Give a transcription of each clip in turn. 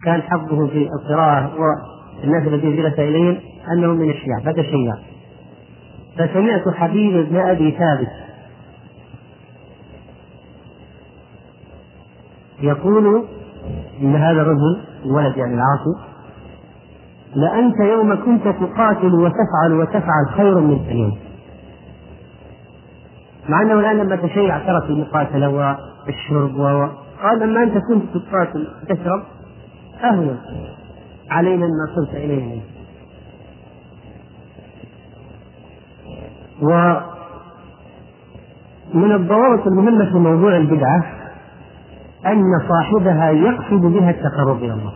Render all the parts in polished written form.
كان حظه في القراءة والناس الذين جلس إليهم أنه من الشيعة فتشيع. فسمعت حبيب بن أبي ثابت يقول إن هذا الرجل الولد يعني العاصي: لأنت يوم كنت تقاتل وتفعل خير من اليوم. مع أنه الآن لما تشيع ترك المقاتلة والشرب قال لما أنت كنت تقاتل وتشرب أهون علينا ما صرت إليه. ومن الضوابط المهمة في موضوع البدعة أن صاحبها يقصد بها التقرب إلى الله.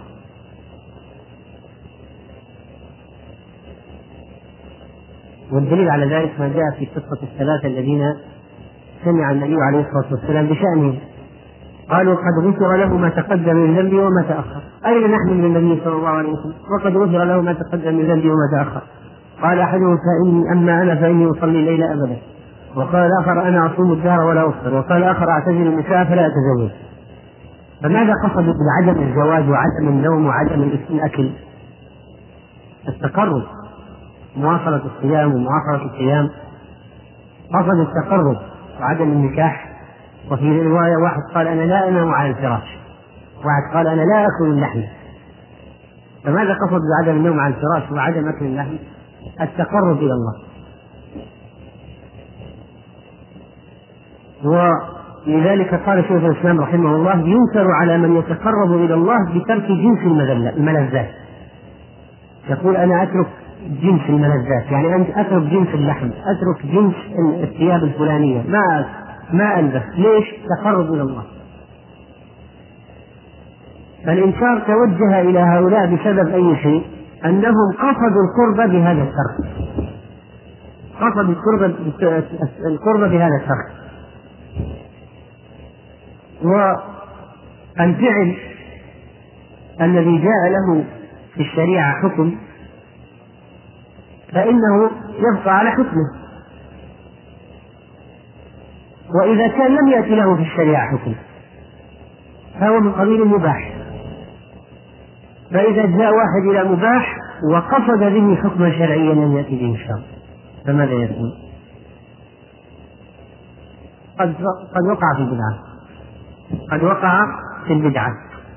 والدليل على ذلك ما جاء في قصة الثلاثة الذين سمع النبي عليه الصلاة والسلام بشأنهم، قالوا قد غفر له ما تقدم من ذنبه وما تأخر. أين نحن من النبي صلى الله عليه وسلم وقد غفر له ما تقدم من ذنبه وما تأخر؟ قال أحدهم: أما أنا فإني أصلي الليل أبدا. وقال الآخر: أنا أصوم الدهر ولا أفطر. وقال الآخر: أعتزل النساء فلا أتزوج. فماذا قصدوا بعدم الزواج وعدم النوم وعدم الأكل؟ التقرب، مواصلة الصيام ومواصلة القيام. قصد التقرب وعدم النكاح. وفي رواية واحد قال: أنا لا أنام على الفراش، واحد قال: أنا لا أكل اللحم. فماذا قصد بعدم النوم على الفراش وعدم أكل اللحم؟ التقرب إلى الله. ولذلك قال شيخ الإسلام رحمه الله: ينكر على من يتقرب إلى الله بترك جنس الملذات. يقول: أنا أترك جنس الملذات، يعني أنت أترك جنس اللحم، أترك جنس الثياب الفلانية، ما ألبس. ليش؟ تقرب إلى الله. فالإنكار توجه إلى هؤلاء بسبب أي شيء؟ أنهم قصدوا القرب بهذا الترك، قصدوا القرب بهذا الترك. والفعل الذي جاء له في الشريعة حكم فإنه يبقى على حكمه، وإذا كان لم يأتي له في الشريعة حكم فهو من قبيل المباح. فإذا جاء واحد إلى مباح وقصد به حكما شرعيا لم يأتي به الشرع فماذا يكون؟ قد وقع في البدعة، قد وقع في البدعة.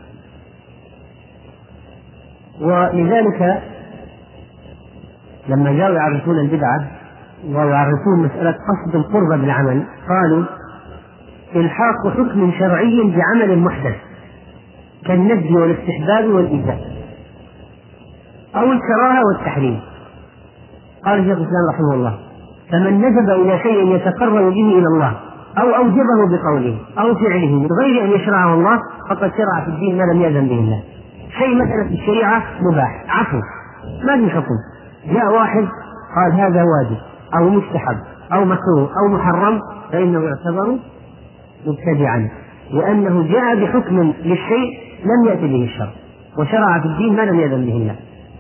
ولذلك لما جاءوا يعرفون البدعة ويعرفون مسألة قصد القرب بالعمل قالوا: إلحاق حكم شرعي بعمل محدث كالندب والاستحباب والإيجاب أو الكراهة والتحريم. قال شيخ الإسلام رحمه الله: فمن نسب إلى شيء يتقرب به إلى الله أو أوجبه بقوله أو فعله من غير أن يشرعه الله فقد شرع في الدين ما لم يأذن به الله. شيء مثلا في الشريعة مباح عفو ما في حكم، جاء واحد قال هذا واجب أو مستحب أو مكروه أو محرم فإنه يعتبر مبتدعا، لأنه جاء بحكم للشيء لم يأتي به الشرع وشرع في الدين ما لم يأذن به الله.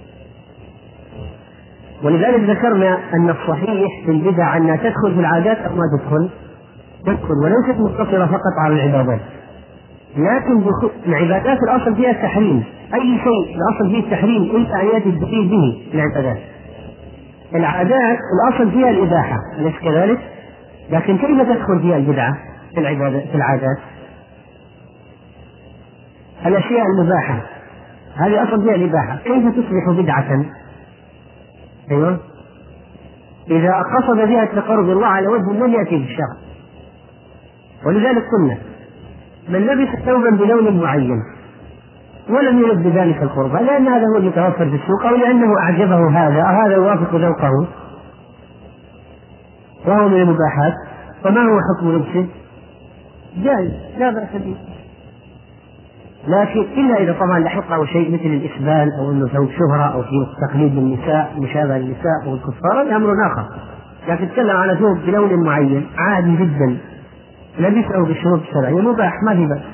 ولذلك ذكرنا أن الصحيح في البدع أنها تدخل في العادات أو ما تدخل وليست مقتصرة فقط على العبادات، لكن العبادات الأصل فيها التحريم. أي شيء الأصل فيه التحريم إلا أن يأتي الدليل به العبادات. العادات الأصل فيها الإباحة أليس كذلك؟ لكن كيف تدخل فيها البدعة في العادات؟ الأشياء المباحة هذه أصل فيها الإباحة، كيف تصبح بدعة؟ أيوة، إذا قصد بها التقرب إلى الله على وجه لم يأتي بالشرع. ولذلك قلنا: من لبس ثوبا بلون معين ولم يرد بذلك القرب لأن هذا هو المتوفر في السوق أو لأنه أعجبه هذا أو هذا يوافق ذوقه وهو من المباحات، فما هو حكم لبسه؟ جائز لا بأس به، لكن إلا إذا طبعا لحقه شيء مثل الإسبال أو أنه ثوب شهرة أو في تقليد النساء مشابه للنساء أو الكفار هذا أمر آخر. لكن تكلم على ثوب بلون معين عادي جدا لبسه بالشروط الشرعية مباح ما في بأس.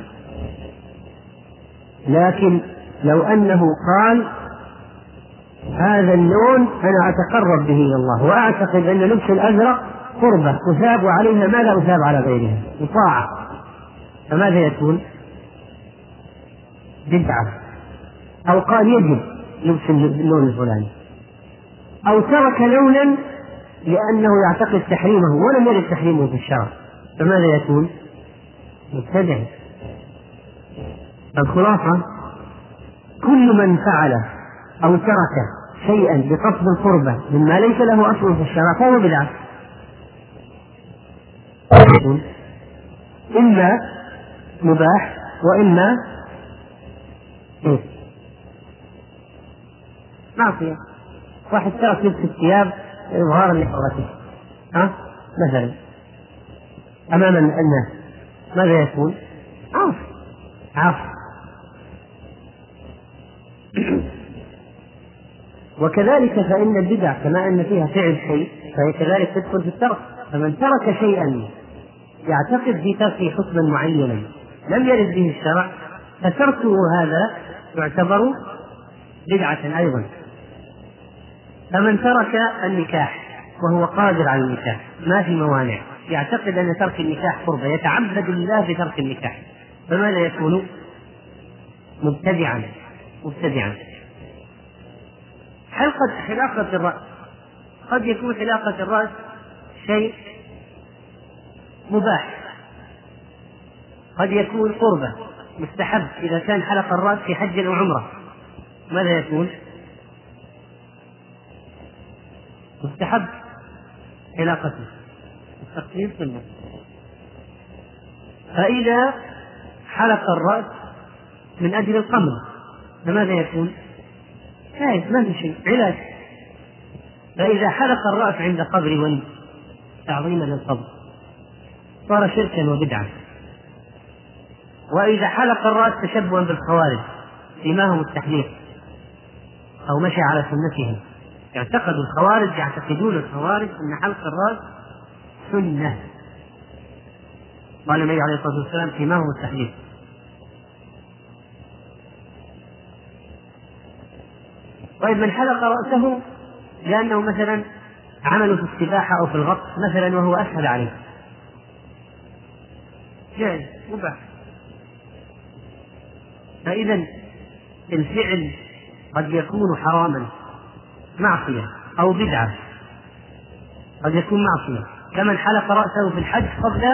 لكن لو أنه قال هذا اللون أنا أتقرب به إلى الله وأعتقد أن لبس الأزرق قربة أثاب عليها ما لا أثاب على غيرها وطاعة، فماذا يكون؟ بدعة. أو قال يجب لبس اللون الفلاني، أو ترك لونا لأنه يعتقد تحريمه ولم يرد تحريمه في الشرع، فماذا يكون؟ مبتدع. الخلاصة كل من فعل أو ترك شيئا بقصد القربة مما ليس له أصل في الشرع فهو بدعة، إما مباح وإما معصية. واحد ترك لبس الثياب إظهارا لحرته مثلا أمام الناس، ماذا يكون؟ عاصي. وكذلك فإن البدع كما أن فيها فعل شيء فهي كذلك تدخل في الترك. فمن ترك شيئا يعتقد في تركه حكما معينا لم يرد به الشرع فتركه هذا يعتبر بدعة أيضا. فمن ترك النكاح وهو قادر على النكاح ما في موانع، يعتقد أن ترك النكاح قربة، يتعبد الله بترك النكاح، فماذا يكون؟ مبتدعا. حلاقة الرأس، قد يكون حلاقة الرأس شيء مباح، قد يكون قربة مستحب إذا كان حلق الرأس في حج أو عمرة، ماذا يكون؟ مستحب حلاقته، التقليد سنة. فإذا حلق الرأس من أجل القمر فماذا يكون؟ ما في شيء، علاج. فإذا حلق الرأس عند قبر ولي تعظيما للقبر صار شركا وبدعا. وإذا حلق الرأس تشبها بالخوارج سماهم التحليق أو مشى على سنتهم، يعتقدون الخوارج أن حلق الرأس سنة، قال النبي عليه الصلاة والسلام سماهم التحليق. طيب من حلق رأسه لأنه مثلا عمل في السباحة أو في الغطس مثلا وهو أسهل عليه، جائز مباح. فإذا الفعل قد يكون حراما معصية أو بدعة، قد يكون معصية، كمن حلق رأسه في الحج قبل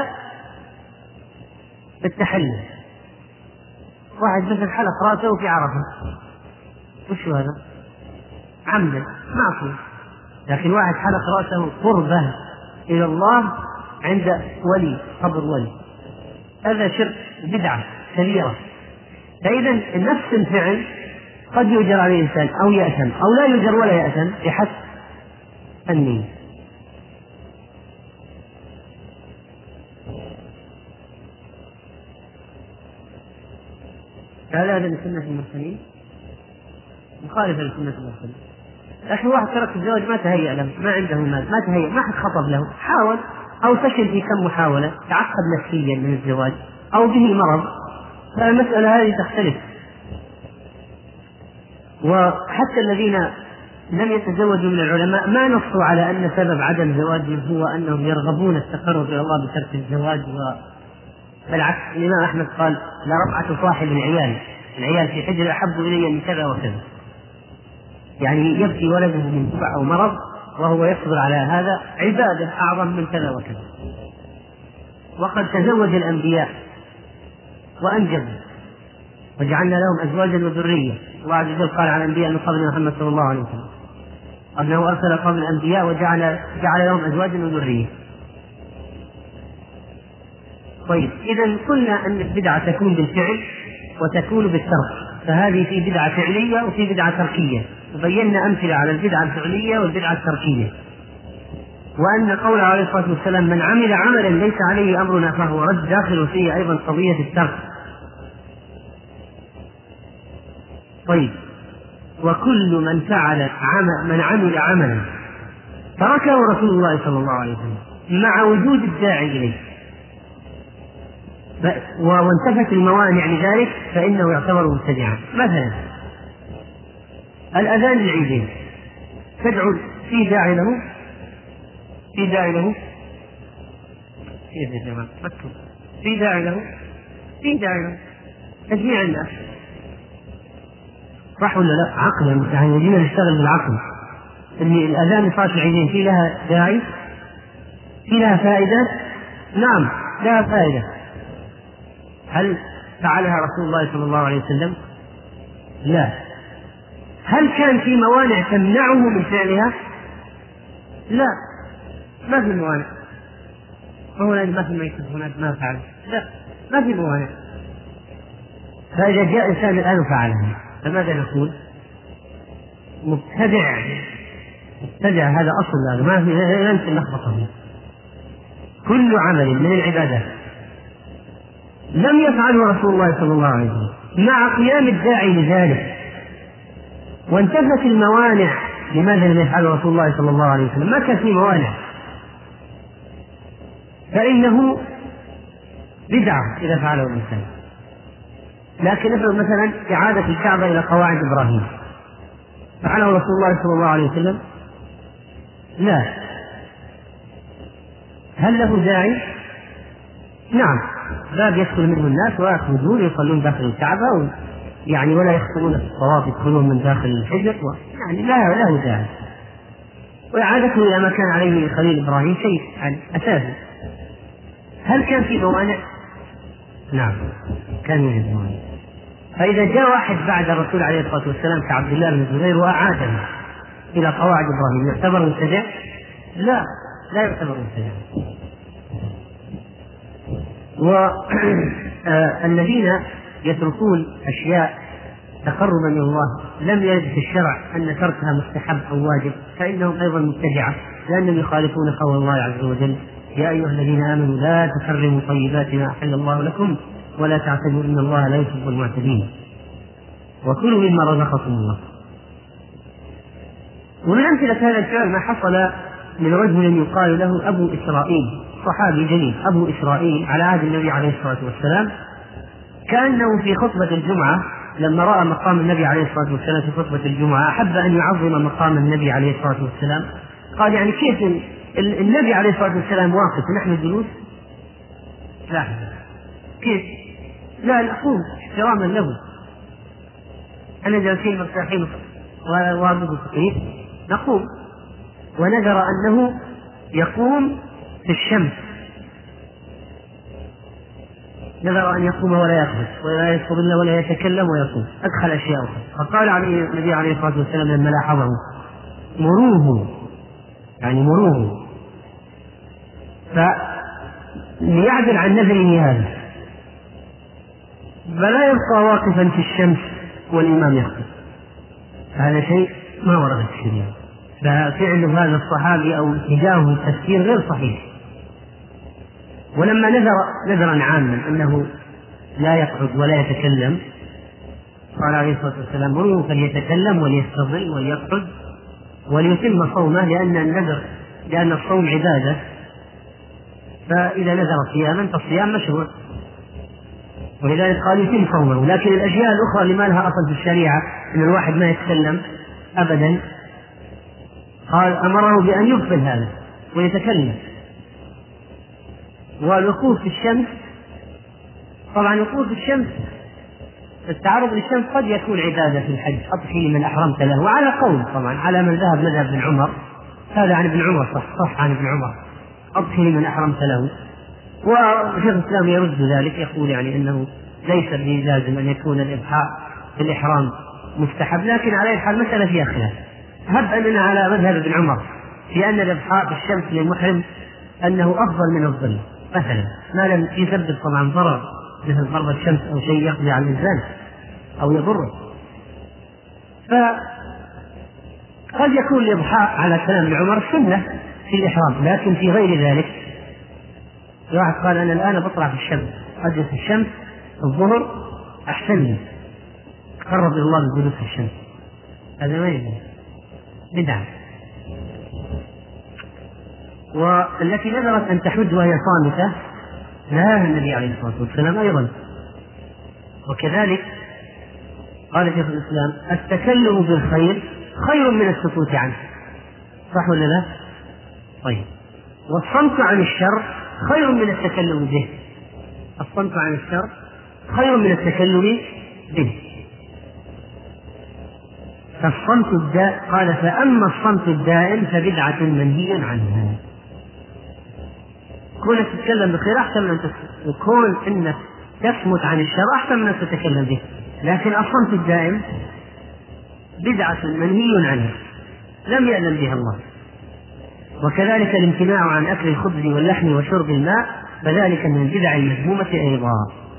التحلل. واحد مثلا حلق رأسه في عرفة، وش هذا؟ عمدا معصية. لكن واحد حلق رأسه قربة إلى الله عند ولي، قبر ولي، هذا شرك بدعة كبيرة. فإذا نفس الفعل قد يؤجر عليه الإنسان أو يأثم أو لا يؤجر ولا يأثم بحسب النية. هذا من سنة المرسلين، مخالفة لسنة المرسلين. لكن واحد ترك الزواج ما تهيأ له، ما عنده مال، ما تهيأ، ما حد خطب له، حاول أو فشل في كم محاولة، تعقد نفسيا من الزواج أو به مرض، فالمسألة هذه تختلف. وحتى الذين لم يتزوجوا من العلماء ما نصوا على أن سبب عدم زواجهم هو أنهم يرغبون التقرب إلى الله بترك الزواج، بالعكس الإمام أحمد قال لرفعة صاحب العيال في حجر أحب إلي من كذا وكذا، يعني يبكي ولده من جوع أو مرض وهو يصبر على هذا عبادة أعظم من كذا وكذا. وقد تزوج الأنبياء وأنجبوا وجعلنا لهم أزواجا وذرية. الله عز وجل قال على الأنبياء من قبل محمد صلى الله عليه وسلم أنه أرسل قبل الأنبياء وجعل لهم أزواجا وذرية. طيب إذا قلنا أن البدعة تكون بالفعل وتكون بالترك، فهذه في بدعة فعلية وفي بدعة تركية، وبينا أمثلة على البدعة الفعلية والبدعة التركية. وأن قول عليه الصلاة والسلام من عمل عملا ليس عليه أمرنا فهو رد داخل فيه أيضا قضية الترك. طيب وكل من عمل عملا تركه رسول الله صلى الله عليه وسلم مع وجود الداعي إليه وانتفت الموانع لذلك فإنه يعتبر مبتدعا. مثلا الأذان العيدين تدعو في داعي له كيف يا جماعة في داعي له تجميع الناس، صح ولا لا؟ عقلا يعني يجينا نشتغل بالعقل. اللي الأذان صلاة العيدين في لها داعي؟ في لها فائدة؟ نعم لها فائدة. هل فعلها رسول الله صلى الله عليه وسلم؟ لا. هل كان في موانع تمنعه من فعلها؟ لا، ما في موانع. فهو ما في ميتة هناك ما فعل، لا ما في موانع. فإذا جاء إنسان الآن فعلها فماذا نقول؟ مبتدع. مبتدع هذا أصل، ما في لا يمكن لخبطه. كل عمل من العبادات لم يفعله رسول الله صلى الله عليه وسلم مع قيام الداعي لذلك وانتفت الموانع، لماذا لم يفعله رسول الله صلى الله عليه وسلم؟ ما كان في موانع، فإنه بدعة إذا فعله الإنسان. لكن افرض مثلا إعادة الكعبة إلى قواعد إبراهيم، فعله رسول الله صلى الله عليه وسلم؟ لا. هل له داعي؟ نعم، باب يدخل منه الناس ويخرجون يصلون داخل الكعبة يعني ولا يخطئون في الطواف، يدخلون من داخل الحجر يعني لا له داعي. وإعادته إلى ما كان عليه خليل إبراهيم شيء يعني أساسي. هل كان في موانع؟ نعم كان يوجد موانع. فإذا جاء واحد بعد الرسول عليه الصلاة والسلام كعبد الله بن الزبير وأعاده إلى قواعد إبراهيم يعتبر مبتدع؟ لا، لا يعتبر مبتدع. والذين يتركون أشياء تقربا من الله لم يرد في الشرع أن تركها مستحب أو واجب فإنهم أيضا مبتدعة، لأنهم يخالفون قول الله عز وجل: يا أيها الذين آمنوا لا تحرموا طيبات ما أحل الله لكم ولا تعتدوا إن الله لا يحب المعتدين وكلوا مما رزقكم الله. ومن أمثلة هذا الفعل ما حصل من رجل يقال له أبو إسرائيل، صحابي جليل أبو إسرائيل على عهد النبي عليه الصلاة والسلام، كأنه في خطبة الجمعة لما رأى مقام النبي عليه الصلاة والسلام في خطبة الجمعة أحب أن يعظم مقام النبي عليه الصلاة والسلام. قال: يعني كيف النبي عليه الصلاة والسلام واقف ونحن جلوس؟ لا، كيف؟ لا، نقوم احتراما له. أنا جالسين مرتاحين واربط التكليف نقوم. ونذر أنه يقوم في الشمس، نذر أن يقوم ولا يقبض ولا يستظل ولا يتكلم ويقوم، أدخل أشياء أخرى. فقال عليه النبي عليه الصلاة والسلام لما لاحظه: مروه، يعني مروه، فليعدل عن نذره هذا، فلا يبقى واقفا في الشمس والإمام يخطب. هذا شيء ما ورد في الشريعة، ففعل هذا الصحابي أو اتجاهه التفكير غير صحيح. ولما نذرا عاما أنه لا يقعد ولا يتكلم، قال عليه الصلاة والسلام: مروه فليتكلم وليستظل وليقعد وليتم صومه، لأن الصوم عبادة، فإذا نذر صياما فالصيام مشروع، ولذلك قال يتم صومه. لكن الأشياء الأخرى اللي ما لها أصل في الشريعة أن الواحد ما يتكلم أبدا، قال أمره بأن يقبل هذا ويتكلم. والوقوف في الشمس، طبعا الوقوف في الشمس التعرض للشمس قد يكون عبادة في الحج، أضحي لمن أحرمت له، وعلى قول طبعا على من ذهب مذهب ابن عمر، هذا عن ابن عمر، صح عن ابن عمر، أضحي لمن أحرمت له. وشيخ الإسلام يرد ذلك، يقول يعني أنه ليس بلازم أن يكون الإضحاء في الإحرام مستحب، لكن على الحال مسألة فيها خلاف. هب أننا على مذهب ابن عمر في أن الإضحاء في الشمس للمحرم أنه أفضل من الظل مثلا، ما لم يسبب طبعا ضرر مثل ضرب الشمس أو شيء يقضي على الإنسان أو يضره. فقد يكون الإضحاء على كلام ابن عمر سنة في الإحرام، لكن في غير ذلك واحد قال: أنا الآن بطلع في الشمس، أجلس في الشمس الظهر أحسن لي، تقرب إلى الله بالجلوس في الشمس، هذا ما يجوز، بدعة. والتي نذرت أن تحج وهي صامتة نهاها النبي عليه الصلاة والسلام أيضا. وكذلك قال شيخ الإسلام: التكلم بالخير خير من السكوت عنه، صح ولا لا؟ طيب، والصمت عن الشر خير من التكلم به، الصمت عن الشر خير من التكلم به. قال فأما الصمت الدائم فبدعة منهي عنها. كونك تتكلم بخير أحسن من أن وكون أنك تصمت عن الشر أحسن من أن تتكلم به، لكن الصمت الدائم بدعة منهي عنها لم يأذن بها الله. وكذلك الامتناع عن أكل الخبز واللحم وشرب الماء فذلك من البدع المذمومة أيضا.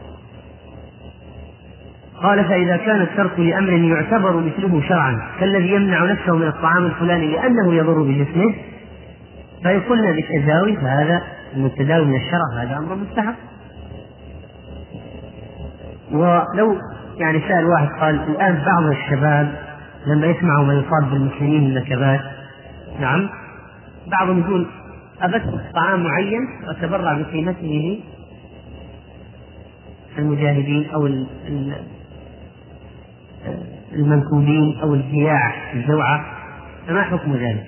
قال فإذا كان الترك لأمر يعتبر مثله شرعا كالذي يمنع نفسه من الطعام الفلاني لأنه يضر بجسمه فيقولنا بالتداوي، فهذا من التداوي من الشرع، هذا أمر مستحب. ولو سأل واحد قال الآن بعض الشباب لما يسمعوا ما يصاب بالمسلمين من نكبات، نعم، بعضهم يقول أبث طعام معين وأتبرع بقيمته المجاهدين أو المنكوبين أو الجياع الجوعة، فما حكم ذلك؟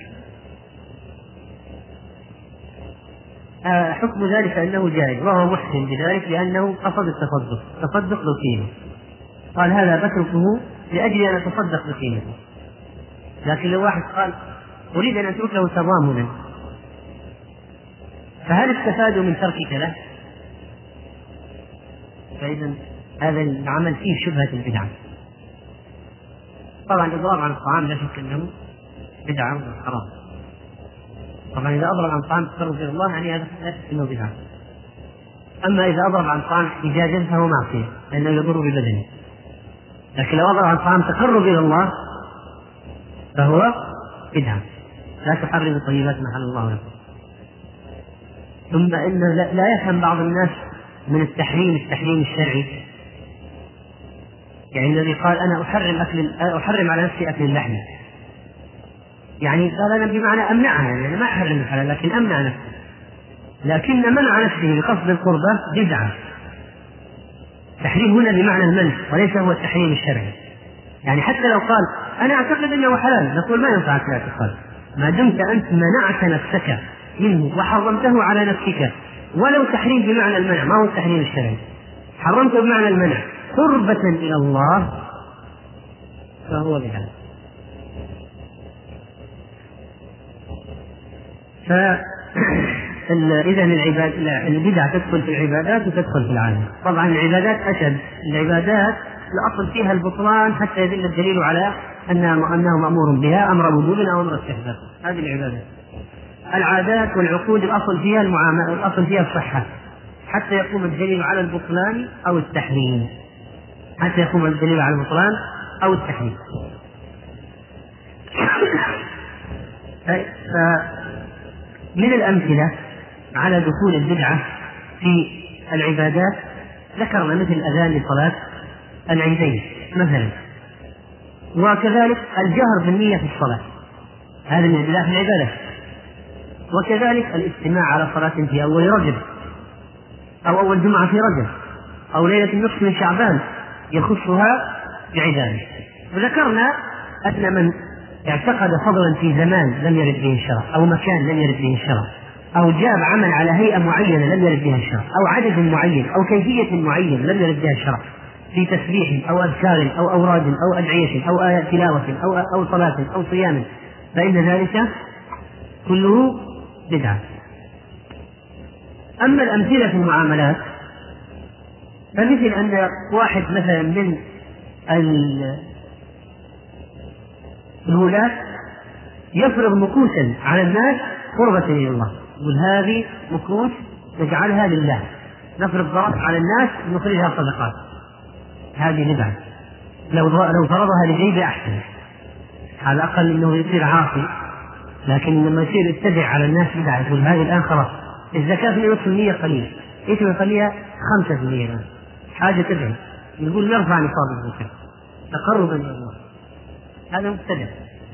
حكم ذلك أنه جائز وهو محسن بذلك لأنه قصد تصدق بقيمة. قال هذا بتركه لأجل أن أتصدق بقيمته. لكن لو واحد قال أريد أن أترك له تضامنا، فهل استفادوا من تركك له؟ فإذا هذا العمل فيه شبهة البدعة. طبعا الإضراب عن الطعام لا شك أنه بدعة وحرام. طبعا إذا أضرب عن الطعام تقرب إلى الله يعني هذا لا شك أنه بدعة. أما إذا أضرب عن الطعام احتجاجا فهو معصية لأنه يضر ببدنه. لكن لو أضرب عن الطعام تقرب إلى الله فهو بدعة. لا تحرم الطيبات محل الله لكم. ثم إن لا يفهم بعض الناس من التحريم الشرعي، يعني الذي قال أنا أحرم على نفسي أكل اللحم، يعني قال أنا بمعنى أمنعها، يعني ما أحرم الحلال لكن أمنع نفسي، لكن منع نفسه بقصد القربة بدعة. تحريم هنا بمعنى المنع وليس هو التحريم الشرعي. يعني حتى لو قال أنا أعتقد أنه حلال نقول ما ينفعك الاعتقاد ما دمت أنت منعت نفسك منه وحرمته على نفسك، ولو تحريم بمعنى المنع، ما هو التحريم الشرعي، حرمته بمعنى المنع قربة إلى الله فهو بدعة. إذا البدع تدخل في العبادات وتدخل في العادة. طبعا العبادات أشد، العبادات الأصل فيها البطلان حتى يدل الدليل على أنه مأمور بها أمر وجوب أو أمر استحباب، هذه العبادات. العادات والعقود الأصل فيها الأصل فيها الصحة حتى يقوم الدليل على البطلان أو التحريم، حتى يقوم الدليل على البطلان أو التحريم. من الأمثلة على دخول البدعة في العبادات ذكرنا مثل أذان لصلاة العيدين مثلا، وكذلك الجهر بالنية في الصلاة، هذا من البدع في العبادة. وكذلك الاجتماع على صلاة في أول رجب أو أول جمعة في رجب أو ليلة النصف من شعبان يخصها بعبادة. وذكرنا أن من اعتقد فضلا في زمان لم يرد به الشرع أو مكان لم يرد به الشرع أو جاب عمل على هيئة معينة لم يرد بها الشرع أو عدد معين أو كيفية معين لم يرد بها الشرع في تسبيح أو أذكار أو أوراد أو أدعية أو آيات تلاوة أو صلاة أو صيام، فإن ذلك كله بدعة. أما الأمثلة في المعاملات فمثل أن واحد مثلا من الولاة يفرض مكوسا على الناس قربة إلى الله، يقول هذه مكوس نجعلها لله، نفرض ضرب على الناس نخرجها صدقات، هذه بدعة. لو فرضها لجيب أحسن، على الأقل إنه يصير عاصي، لكن لما يصير يتبع على الناس بدعة، يقول هذه الآن خلاص الزكاة في نصف المية قليل، إيش يخليها 5% الآن حاجة تدعي، يقول نرفع نصاب الزكاة تقربا إلى الله، هذا مبتدع.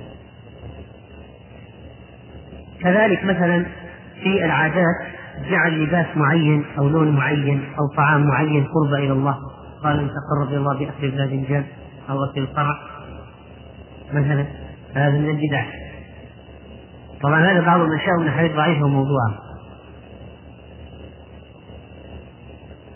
كذلك مثلا في العادات جعل لباس معين أو لون معين أو طعام معين قرب إلى الله، قال أن تقرب إلى الله بأكل الباذنجان أو غسل القرع مثلا، هذا من البدع. طبعا هذا بعض المشاهد من حديث ضعيفة وموضوعة.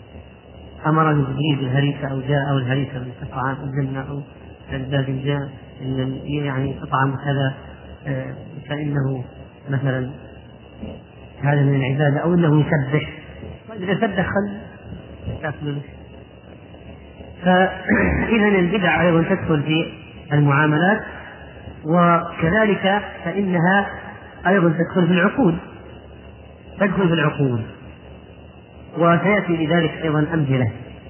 أمر جبريل بالهريسة أو جاء أو الهريسة بالطعام الجنة أو الباذنجان يعني تطعم كذا فإنه مثلا هذا من العبادة، أو أنه يسبح، إذا سبح خل تأكل. فإذا البدع أيضا تدخل في المعاملات، وكذلك فإنها أيضا تدخل في العقود، وسيأتي لذلك أيضا أمثلة.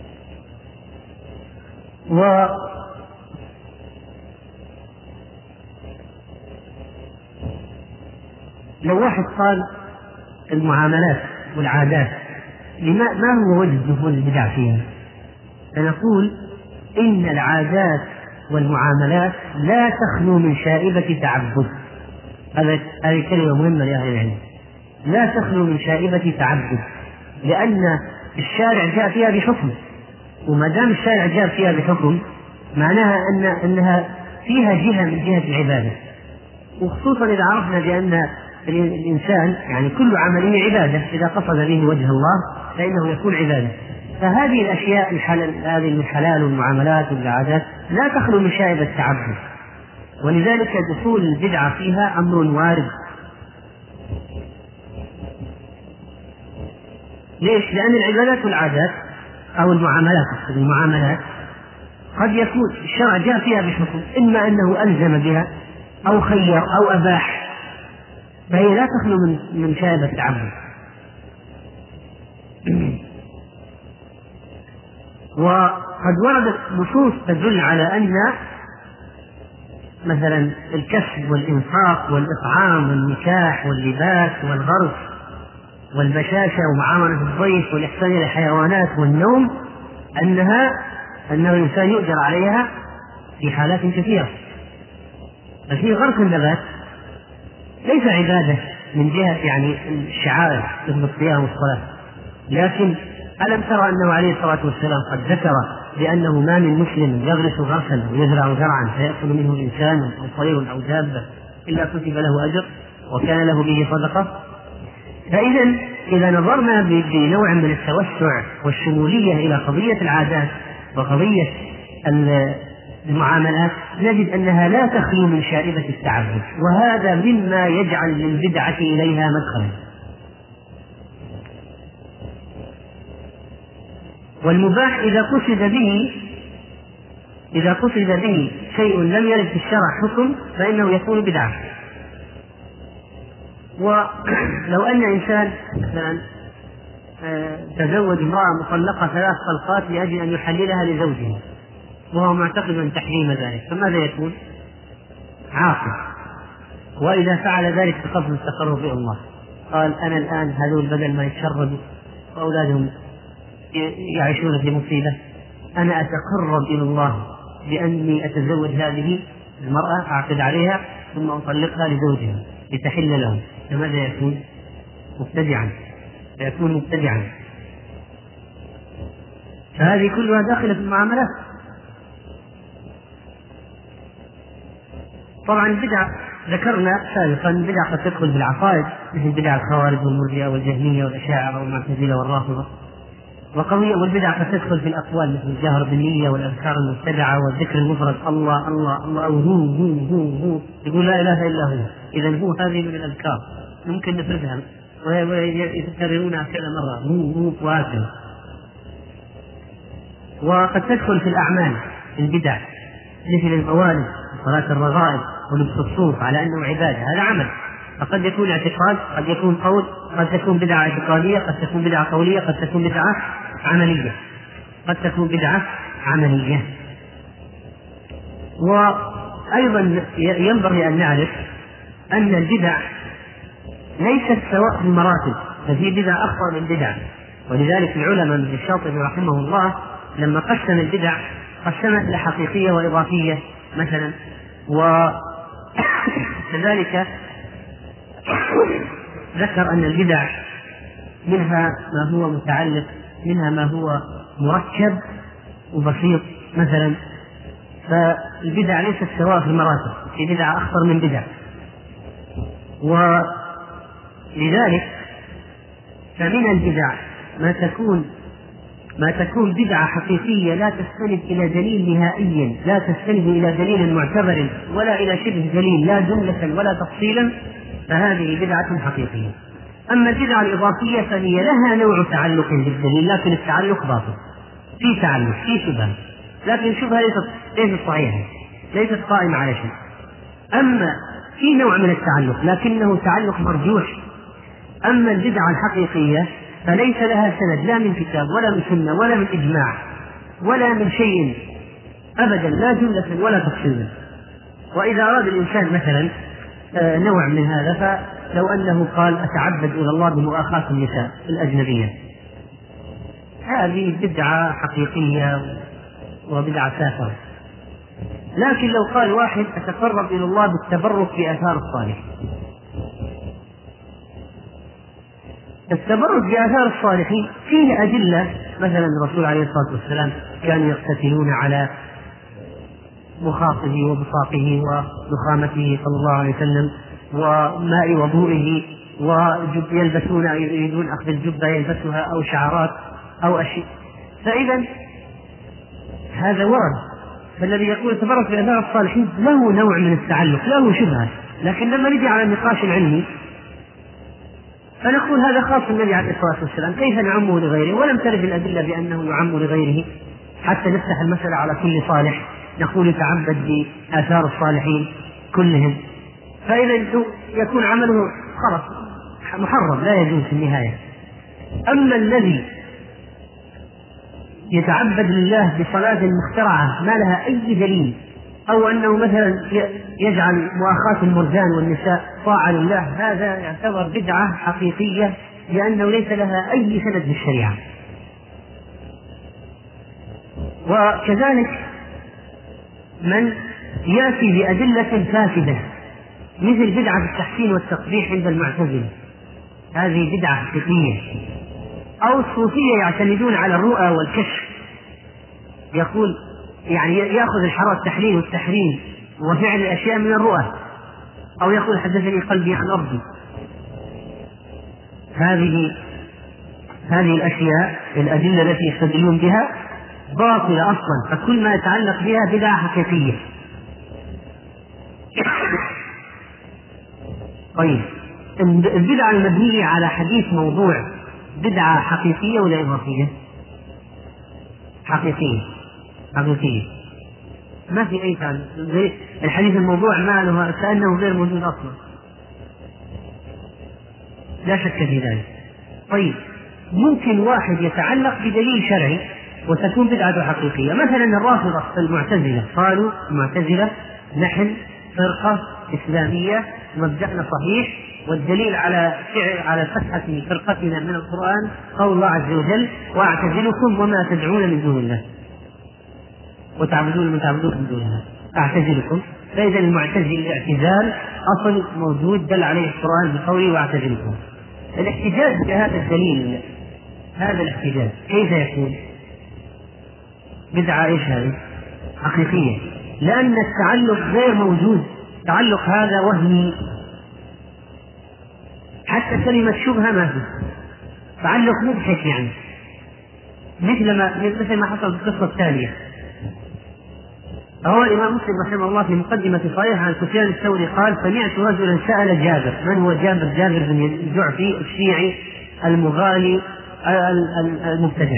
لو واحد قال المعاملات والعادات ما هو وجه دخول البدع فيها، فنقول إن العادات والمعاملات لا تخلو من شائبة تعبد. هذه كلمة مهمة لأهل العلم، لا تخلو من شائبة تعبد، لأن الشارع جاء فيها بحكم، وما دام الشارع جاء فيها بحكم معناها أنها فيها جهة من جهة العبادة، وخصوصا إذا عرفنا بأن الإنسان يعني كل عملية عبادة، إذا قصد به وجه الله فإنه يكون عبادة. فهذه الأشياء هذه الحلال والمعاملات والعادات لا تخلو من شائبة التعبد، ولذلك دخول البدعة فيها أمر وارد. ليش؟ لأن العبادات والعادات أو المعاملات قد يكون الشرع جاء فيها بحكم، إما أنه ألزم بها أو خير أو أباح، فهي لا تخلو من شائبة التعبد. وقد وردت نصوص تدل على أن مثلا الكسب والإنفاق والإطعام والنكاح واللباس والغرس والبشاشة ومعاملة الضيف والإحسان إلى الحيوانات والنوم أنه الإنسان يؤجر عليها في حالات كثيرة. ففي غرس النبات ليس عبادة من جهة يعني الشعائر مثل الصيام والصلاة، لكن ألم ترى أنه عليه الصلاة والسلام قد ذكر بأنه ما من مسلم يغرس غرسا ويزرع زرعا فيأكل منه إنسان أو طير أو دابة إلا كتب له أجر وكان له به صدقة. فإذا إذا نظرنا بنوع من التوسع والشمولية إلى قضية العادات وقضية المعاملات نجد أنها لا تخلو من شائبة التعبد، وهذا مما يجعل للبدعة إليها مدخلا. والمباح إذا قصد به شيء لم يرد في الشرع حكم فإنه يكون بدعة. ولو أن إنسان مثلا تزوج امرأة مطلقة 3 طلقات لأجل أن يحللها لزوجه وهو معتقد من تحريم ذلك، فماذا يكون؟ عاصي. وإذا فعل ذلك بقصد التقرب إلى الله قال أنا الآن هذول بدل ما يتشردوا وأولادهم يعيشون في مصيبة، أنا أتقرب إلى الله بأني أتزوج هذه المرأة أعقد عليها ثم أطلقها لزوجها لتحل لهم، فماذا يكون؟ مبتدعا. فهذه كلها داخلة في المعاملات. طبعا البدع ذكرنا سابقا بدع قد تدخل في العقائد مثل بدع الخوارج والمرجئة والجهمية والأشاعرة والمعتزلة والرافضة، والبدع قد تدخل في الأقوال مثل الجهر بالنية والأذكار المبتدعة والذكر المفرد الله الله الله أو هو يقول لا إله إلا هو، إذا هو هذه من الأذكار ممكن نفردها ويكررونها كذا مرة هو وهكذا. وقد تدخل في الأعمال البدع مثل الموالد وصلاة الرغائب ولبس الصوف على أنه عبادة، هذا عمل، فقد يكون اعتقاد، قد يكون قول، قد تكون بدعة اعتقادية، قد تكون بدعة قولية، قد تكون بدعة عملية. وأيضا ينبغي أن نعرف أن البدع ليست سواء في المراتب، ففي بدع أخطر من بدع. ولذلك العلماء مثل الشاطبي رحمه الله لما قسم البدع قسمها إلى حقيقية وإضافية مثلا، وكذلك ذكر أن البدع منها ما هو متعلق، منها ما هو مركب وبسيط مثلا. فالبدع ليست سواء في المراتب، في بدع أخطر من بدع. ولذلك فمن البدع ما تكون ما تكون بدعة حقيقية لا تستند إلى دليل نهائي، لا تستند إلى دليل معتبر ولا إلى شبه دليل، لا جملة ولا تفصيلا، فهذه بدعة حقيقية. أما البدعة الإضافية فهي لها نوع تعلق بالدليل، لكن التعلق باطل، في تعلق، في شبهة، لكن الشبهة ليست صحيحة، ليست قائمة على شيء. أما في نوع من التعلق لكنه تعلق مرجوح. أما البدعة الحقيقية فليس لها سند لا من كتاب ولا من سنة ولا من إجماع ولا من شيء أبدا، لا جملة ولا تفصيلا. وإذا أراد الإنسان مثلا نوع من هذا، فلو أنه قال أتعبد إلى الله بمؤاخاة النساء الأجنبية، هذه بدعة حقيقية وبدعة سافرة. لكن لو قال واحد أتقرب إلى الله بالتبرك بآثار الصالح، التبرك بآثار الصالحين فيه أدلة، مثلا الرسول عليه الصلاة والسلام كانوا يقتتلون على مخاطه وبساطه ونخامته صلى الله عليه وسلم وماء وضوئه، ويلبسون، يريدون أخذ الجبة يلبسها أو شعرات أو أشياء. فإذا هذا ورد. فالذي يقول تبرك بآثار الصالحين له نوع من التعلق، له شبهة، لكن لما نجي على النقاش العلمي فنقول هذا خاص النبي عليه الصلاة والسلام، كيف نعمه لغيره؟ ولم ترد الأدلة بأنه يعم لغيره حتى نفتح المسألة على كل صالح نقول يتعبد بآثار الصالحين كلهم، فإذا يكون عمله خلاص محرم لا يجوز في النهاية. أما الذي يتعبد لله بصلاة مخترعة ما لها أي دليل، أو أنه مثلا يجعل مؤاخاة المرجان والنساء طاعة لله، هذا يعتبر بدعة حقيقية لأنه ليس لها أي سند بالشريعة. وكذلك من يأتي بأدلة فاسدة مثل بدعة التحسين والتقبيح عند المعتزلة، هذه بدعة حقيقية. أو الصوفية يعتمدون على الرؤى والكشف، يقول يعني يأخذ الحرام التحليل والتحريم وفعل أشياء من الرؤى، أو يقول حدثني قلبي عن أرضي. هذه الأشياء الأدلة التي يستدلون بها باطلة أصلا، فكل ما يتعلق بها بدعة حقيقية. طيب البدعة المبنية على حديث موضوع بدعة حقيقية ولا إضافية؟ حقيقية. ما في أي تعلق، الحديث الموضوع ما كأنه غير موجود أصلا، لا شك في ذلك. طيب ممكن واحد يتعلق بدليل شرعي وتكون بدعة حقيقية، مثلا الرافضة المعتزلة قالوا المعتزلة نحن فرقة إسلامية مبدأنا صحيح، والدليل على صحة فرقتنا من القرآن قول الله عز وجل وأعتزلكم وما تدعون من دون الله وتعبدون من تعبدون من دون الله أعتزلكم. فإذا المعتزل الاعتزال أصل موجود دل عليه القرآن بقوله وأعتزلكم. الاحتجاج بهذا الدليل، هذا الاحتجاج كيف يكون بدعة؟ إيش هذه؟ حقيقية، لأن التعلق غير موجود، التعلق هذا وهمي، حتى كلمة شبهة ما في، تعلق مضحك يعني، مثل ما حصل في القصة التالية. روى الإمام مسلم رحمه الله في مقدمة صحيح عن سفيان الثوري قال سمعت رجلا سأل جابر. من هو جابر؟ جابر بن الجعفي الشيعي المغالي المبتدع.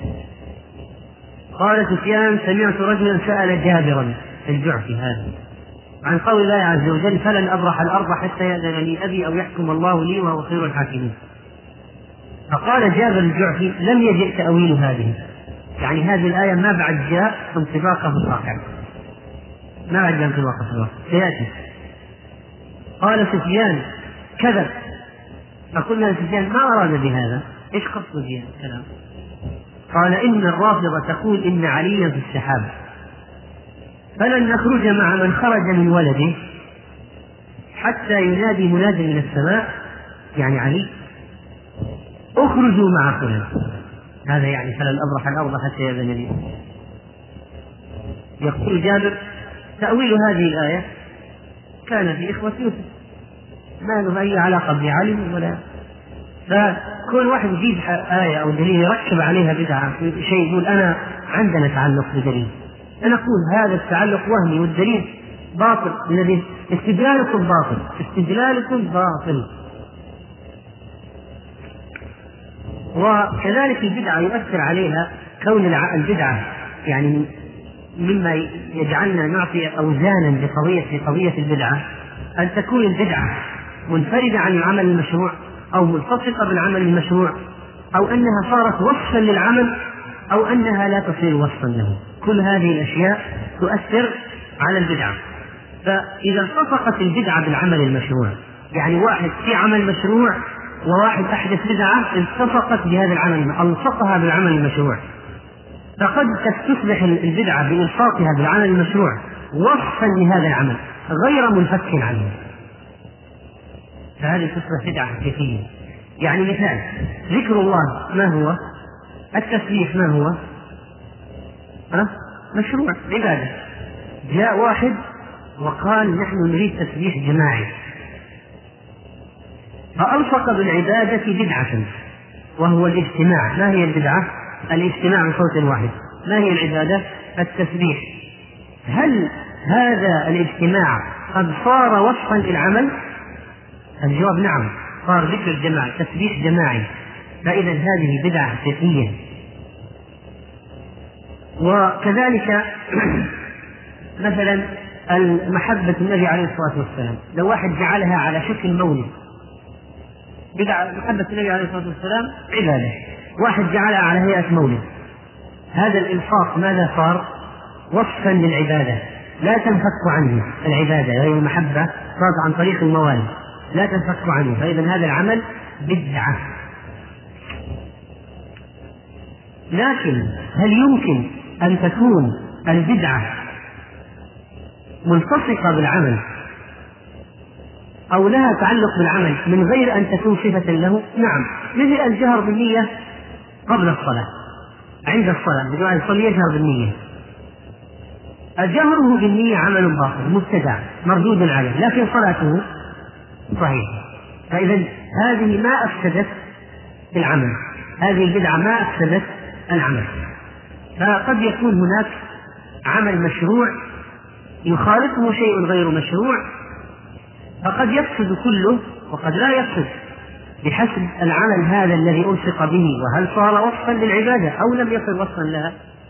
قال سفيان سمعت رجلا سأل جابرا الجعفي هذا عن قول الله عز وجل فلن أبرح الأرض حتى يأذن لي أبي أو يحكم الله لي وهو خير الحاكمين. فقال جابر الجعفي لم يجئ تأويل هذه، يعني هذه الآية ما بعد جاء انطباقها في الواقع، ما بعد جاء انطباقها في الواقع سيأتي. قال سفيان كذب. فقلنا لسفيان ما أراد بهذا، إيش قصد بهذا الكلام؟ قال إن الرافضة تقول إن عليا في السحاب فلن نخرج مع من خرج من ولده حتى ينادي مناد من السماء، يعني علي، اخرجوا مع فلان. هذا يعني فلن أبرح الأرض حتى يأذن لي. يقول جابر تأويل هذه الآية كان في إخوة يوسف، ما له أي علاقة بعلي ولا. كل واحد يجيب آية أو دليل يركب عليها بدعة شيء، يقول أنا عندنا تعلق بدليل، أنا أقول هذا التعلق وهمي والدليل باطل، الذي استدلالكم باطل، استدلالكم باطل. وكذلك البدعة يؤثر عليها كون البدعة يعني مما يجعلنا نعطي أوزانا لقضية البدعة، أن تكون البدعة منفردة عن العمل المشروع أو ملتصقة بالعمل المشروع، أو أنها صارت وصفا للعمل، أو أنها لا تصير وصفا له. كل هذه الأشياء تؤثر على البدعة. فإذا التصقت البدعة بالعمل المشروع، يعني واحد في عمل مشروع وواحد أحدث بدعة التصقت بهذا العمل، ألصقها بالعمل المشروع، فقد تصبح البدعة بإلصاقها بالعمل المشروع وصفا لهذا العمل غير منفك عنه، فهذه تصبح بدعة حقيقية. يعني مثال ذكر الله ما هو؟ التسبيح ما هو؟ مشروع عبادة. جاء واحد وقال نحن نريد تسبيح جماعي، فألصق بالعبادة بدعة وهو الاجتماع. ما هي البدعة؟ الاجتماع بصوت واحد. ما هي العبادة؟ التسبيح. هل هذا الاجتماع قد صار وصفا للعمل؟ الجواب نعم، صار ذكر الجماعة، تسبيح جماعي، فإذا هذه بدعة حقيقية. وكذلك مثلا محبة النبي عليه الصلاة والسلام، لو واحد جعلها على شكل مولد، بدعة محبة النبي عليه الصلاة والسلام عبادة، واحد جعلها على هيئة مولد، هذا الإلصاق ماذا صار؟ وصفا للعبادة لا تنفك عنه. العبادة وهي المحبة صارت عن طريق الموالد لا تنفك عنه، فإذا هذا العمل بدعة. لكن هل يمكن أن تكون البدعة ملتصقة بالعمل أو لها تعلق بالعمل من غير أن تكون صفة له؟ نعم، مثل الجهر بالنية قبل الصلاة، عند الصلاة بدون أن يصلي يجهر بالنية، جهره بالنية عمل باطل مبتدع مردود عليه، لكن صلاته صحيحة. فإذا هذه ما أفسدت العمل، هذه البدعة ما أفسدت العمل. فقد يكون هناك عمل مشروع يخالفه شيء غير مشروع، فقد يفسد كله وقد لا يفسد بحسب العمل هذا الذي ألصق به، وهل صار وصفا للعبادة أو لم يصل وصفا لها.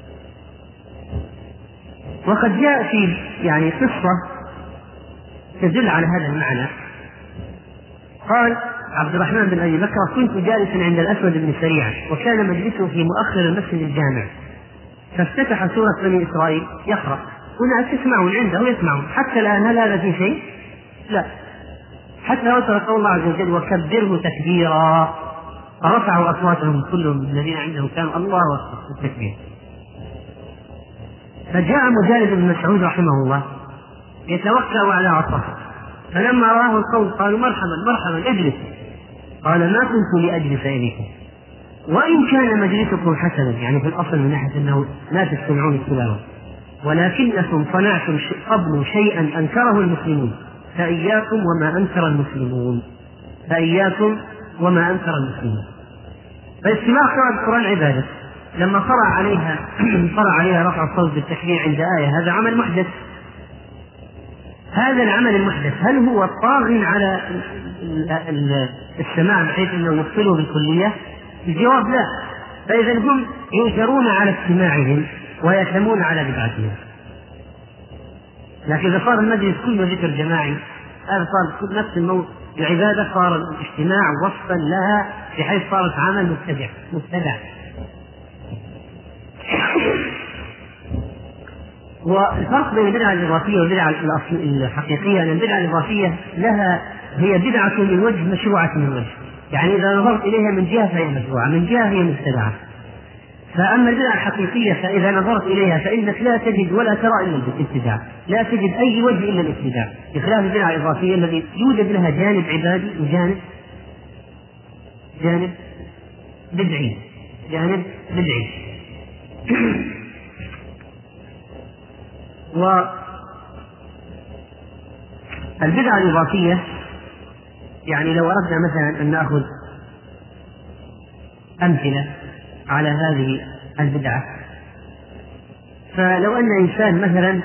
وقد جاء في يعني قصة تدل على هذا المعنى. قال عبد الرحمن بن أبي بكر: كنت جالسا عند الأسود بن سريع وكان مجلسه في مؤخر المسجد الجامع، فافتتح سورة بني إسرائيل يقرأ، وناس يسمعون عنده يسمعون حتى الآن. هل هذا في شيء؟ لا، حتى وصل قول الله عز وجل: وكبره تكبيرا، فرفعوا أصواتهم كلهم الذين عندهم كانوا الله أكبر التكبير. فجاء مجالد بن مسعود رحمه الله يتوكل على عصاه، فلما راه القوم قالوا: مرحبا مرحبا اجلس. قال: ما كنت لأجلس إليكم، وإن كان مجلسكم حسنا، يعني في الأصل من ناحية أنه لا تستمعون التلاوة، ولكنكم صنعتم قبل شيئا أنكره المسلمون، فإياكم وما أنكر المسلمون، فإياكم وما أنكر المسلمون. فاستماع قراءة القرآن عبادة. لما فرع عليها رفع الصوت بالتكبير عند آية، هذا عمل محدث. هذا العمل المحدث هل هو طاغ على السماع بحيث أنه يفصله بالكلية؟ الجواب لا. فإذا هم يؤجرون على استماعهم ويأثمون على بدعتهم. لكن إذا صار المجلس كله ذكر جماعي، هذا صار نفس العبادة، صار الاجتماع وصفا لها بحيث صارت عمل مبتدع. والفرق بين البدعة الإضافية والبدعة الحقيقية أن البدعة الإضافية هي بدعة من وجه مشروعة من وجه، يعني إذا نظرت إليها من جهة فهي مشروعة، من جهة هي مبتدعة. فأما البدعة الحقيقية فإذا نظرت إليها فإنك لا تجد ولا ترى إلا الابتداع، لا تجد أي وجه إلا الابتداع، بخلاف البدعة الإضافية الذي يوجد لها جانب عبادي وجانب بدعي، جانب بدعي. والبدعة الإضافية يعني لو أردنا مثلا أن نأخذ أمثلة على هذه البدعة. فلو أن إنسان مثلا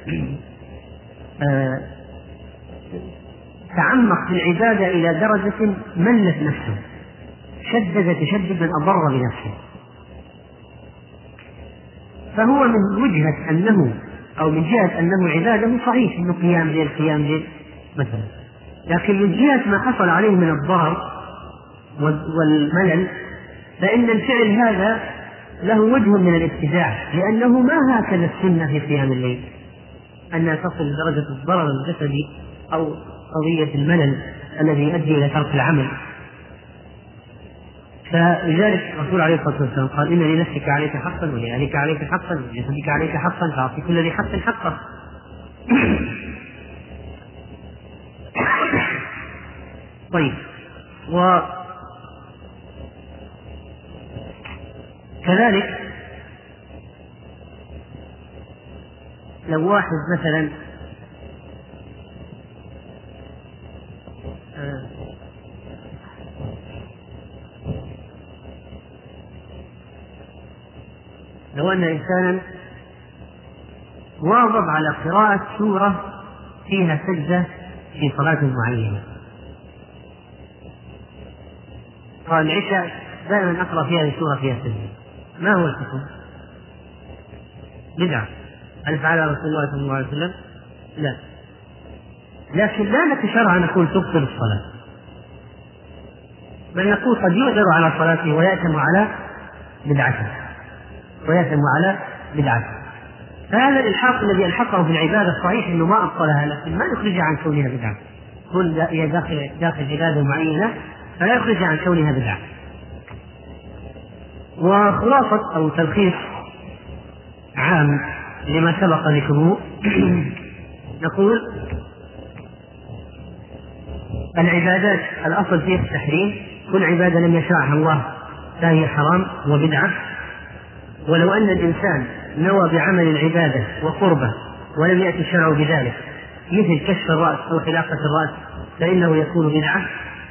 تعمق في العبادة إلى درجة ملت نفسه، شدد تشددا أضر بنفسه، فهو من وجهة أنه أو من جهة أنه عبادة صحيح أنه قيام ليل مثلا، لكن من جهة ما حصل عليه من الضرر والملل فإن الفعل هذا له وجه من الابتداع، لأنه ما هكذا السنة في قيام الليل أنها تصل لدرجة الضرر الجسدي أو قضية الملل الذي يؤدي إلى ترك العمل. فلذلك الرسول عليه الصلاة والسلام قال: إن لنفسك عليك حقا ولأهلك عليك حقا ولجسدك عليك حقا فأعطي كل ذي حق حقه. طيب، وكذلك لو واحد مثلا لو أن إنسانا واظب على قراءة سورة فيها سجدة في صلاة معينة، قال العشاء دائما أقرأ فيها السورة فيها سجدة، ما هو الحكم؟ بدعة. هل فعل رسول الله صلى الله عليه وسلم؟ لا، لكن لا نتشرع أن نقول تبطل الصلاة، بل نقول قد يؤجر على صلاته ويأثم على بدعته فهذا الإلحاق الذي ألحقه في العبادة صحيح أنه ما أبطلها، لكن ما يخرج عن كونها بدعة. كل داخل عبادة معينة فلا يخرج عن كونها بدعة. وخلاصة أو تلخيص عام لما سبق ذكره نقول: العبادات الأصل فيها التحريم، كل عبادة لم يشرعها الله فهي حرام وبدعة. ولو أن الإنسان نوى بعمل العبادة وقربه ولم يأتي الشرع بذلك مثل كشف الرأس أو حلاقة الرأس فإنه يكون بدعة.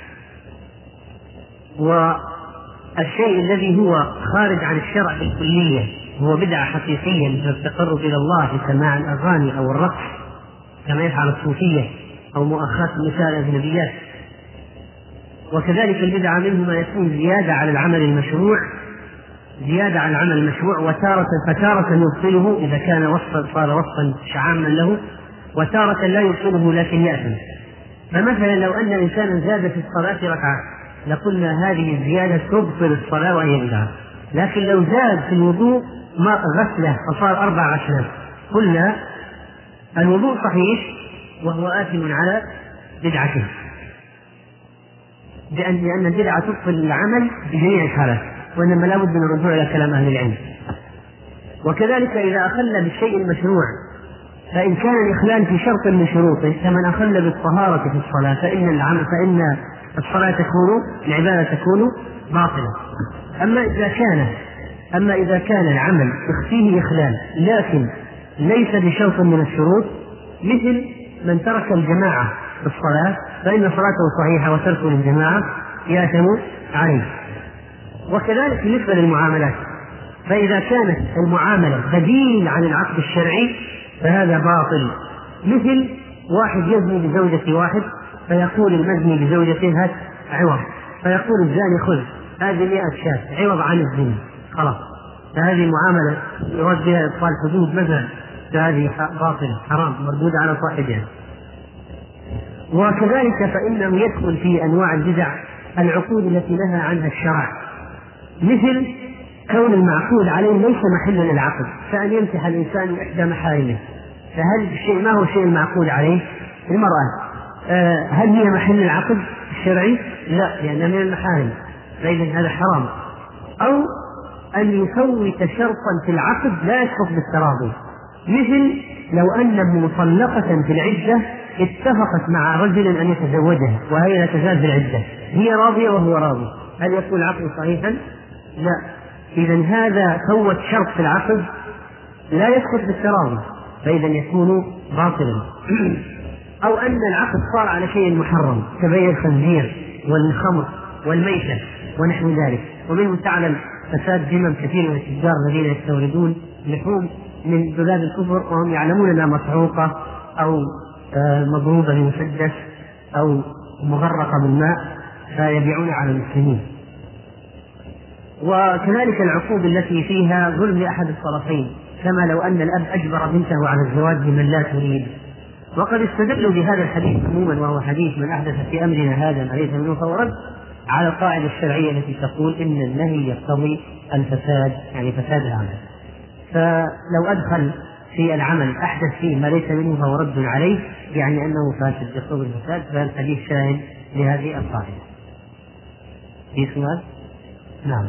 والشيء الذي هو خارج عن الشرع بالكلية هو بدعة حقيقية، مثل التقرب إلى الله في سماع الأغاني أو الرقص كما يفعل الصوفية أو مؤاخاة النساء الأجنبيات. وكذلك البدعة منه ما يكون زيادة على العمل المشروع فتارة يبطله إذا كان صار وصفا شعاما له، وتارة لا يبطله لكن يأثم. فمثلا لو أن إنسانا زاد في الصلاة ركعة لقلنا هذه الزيادة تبطل الصلاة وهي بدعة. لكن لو زاد في الوضوء غسلة فصار 4 غسلات قلنا الوضوء صحيح وهو آثم على بدعته، لأن البدعة تبطل العمل بجميع الحالات، وإنما لا بد من الرجوع إلى كلام أهل العلم. وكذلك إذا أخل بالشيء المشروع فإن كان الإخلال في شرط من شروطه كمن أخل بالطهارة في الصلاة فإن الصلاة العبادة تكون باطلة. أما إذا كان العمل فيه إخلال لكن ليس بشرط من الشروط، مثل من ترك الجماعة في الصلاة فإن صلاته صحيحة وتركه للجماعة يأثم عليه. وكذلك بالنسبة للمعاملات، فإذا كانت المعاملة بديل عن العقد الشرعي فهذا باطل، مثل واحد يزني بزوجة واحد فيقول المزني بزوجته هات عوض، فيقول الزاني خذ هذه 100 شاة عوض عن الزنا، خلاص، فهذه معاملة يراد بها إبطال حدود مثلا، فهذه باطلة حرام مردودة على صاحبها. وكذلك فإنه يدخل في أنواع البدع العقود التي نهى عنها الشرع، مثل كون المعقود عليه ليس محلا للعقد، فأن يمسح الإنسان إحدى محارمه، فهل ما هو الشيء المعقود عليه؟ المرأة، هل هي محل العقد الشرعي؟ لا، لأنها من المحارم، فإذن هذا حرام. أو أن يفوت شرطا في العقد لا يسقط بالتراضي، مثل لو أن مطلقة في العدة اتفقت مع رجل أن يتزوجها وهي لا تزال في العدة، هي راضية وهو راضي، هل يكون العقد صحيحا؟ لا، إذن هذا فوت شرط في العقد لا يسقط بالتراضي، فإذا يكون باطلا. أو أن العقد صار على شيء محرم كبيع الخنزير والخمر والميتة ونحو ذلك، ومنه تعلم فساد ذمم كثير من التجار الذين يستوردون لحوم من بلاد الكفر وهم يعلمون أنها مسحوقة أو مضروبة بمسدس أو مغرقة بالماء فيبيعون على المسلمين. وكذلك العقوبة التي فيها ظلم لأحد الطرفين، كما لو أن الأب أجبر بنته على الزواج بمن لا تريد. وقد استدلوا بهذا الحديث عموما، وهو حديث من أحدث في أمرنا هذا ما ليس منه فهو رد، على القاعدة الشرعية التي تقول إن النهي يقتضي الفساد، يعني فساد العمل. فلو أدخل في العمل أحدث فيه ما ليس منه فهو رد عليه، يعني أنه فاسد يقتضي الفساد، فالحديث شاهد لهذه القاعدة. في سؤال؟ نعم.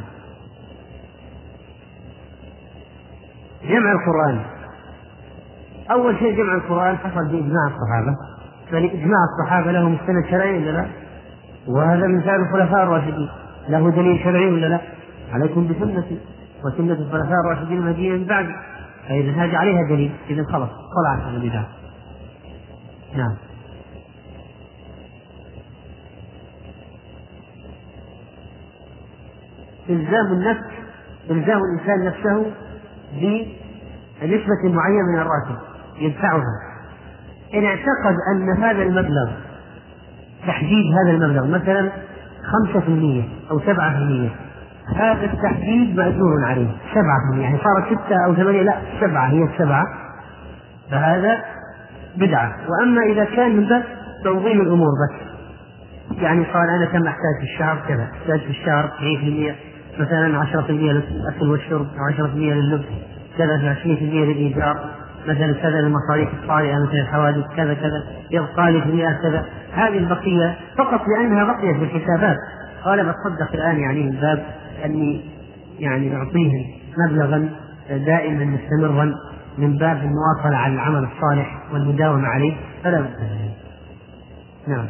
جمع القرآن، أول شيء جمع القرآن حصل بإجماع الصحابة، فلإجماع الصحابة له مستند شرعي ولا لا؟ وهذا من فعل الخلفاء الراشدين، له دليل شرعي ولا لا؟ عليكم بسنتي وسنة الخلفاء الراشدين المهديين من بعد، فإذا هذه عليها دليل إذا خلاص طلعت على البدعة. نعم. إلزام الإنسان نفسه بنسبة معينة من الراتب يدفعها. إن اعتقد أن هذا المبلغ، تحديد هذا المبلغ مثلا 5% أو 7%، هذا التحديد مأجور عليه 7%، يعني صارت 6 أو 8، لا 7 هي 7، فهذا بدعة. وأما إذا كان من بس تنظيم الأمور بس، يعني قال أنا كم أحتاج في الشهر كذا، أحتاج في الشهر 20%، مثلا 10% للأكل والشرب، أو 10% لللبس كذا، 20% للإيجار، مثلا كذا للمصاريف الطارئة مثل الحوادث كذا كذا، يبقى لي في المئة كذا، هذه البقية فقط لأنها بقيت في الحسابات. قال بتصدق الآن يعني من باب أني يعني أعطيهم مبلغا دائما مستمرا من باب المواصلة على العمل الصالح والمداومة عليه، فلا بد. نعم.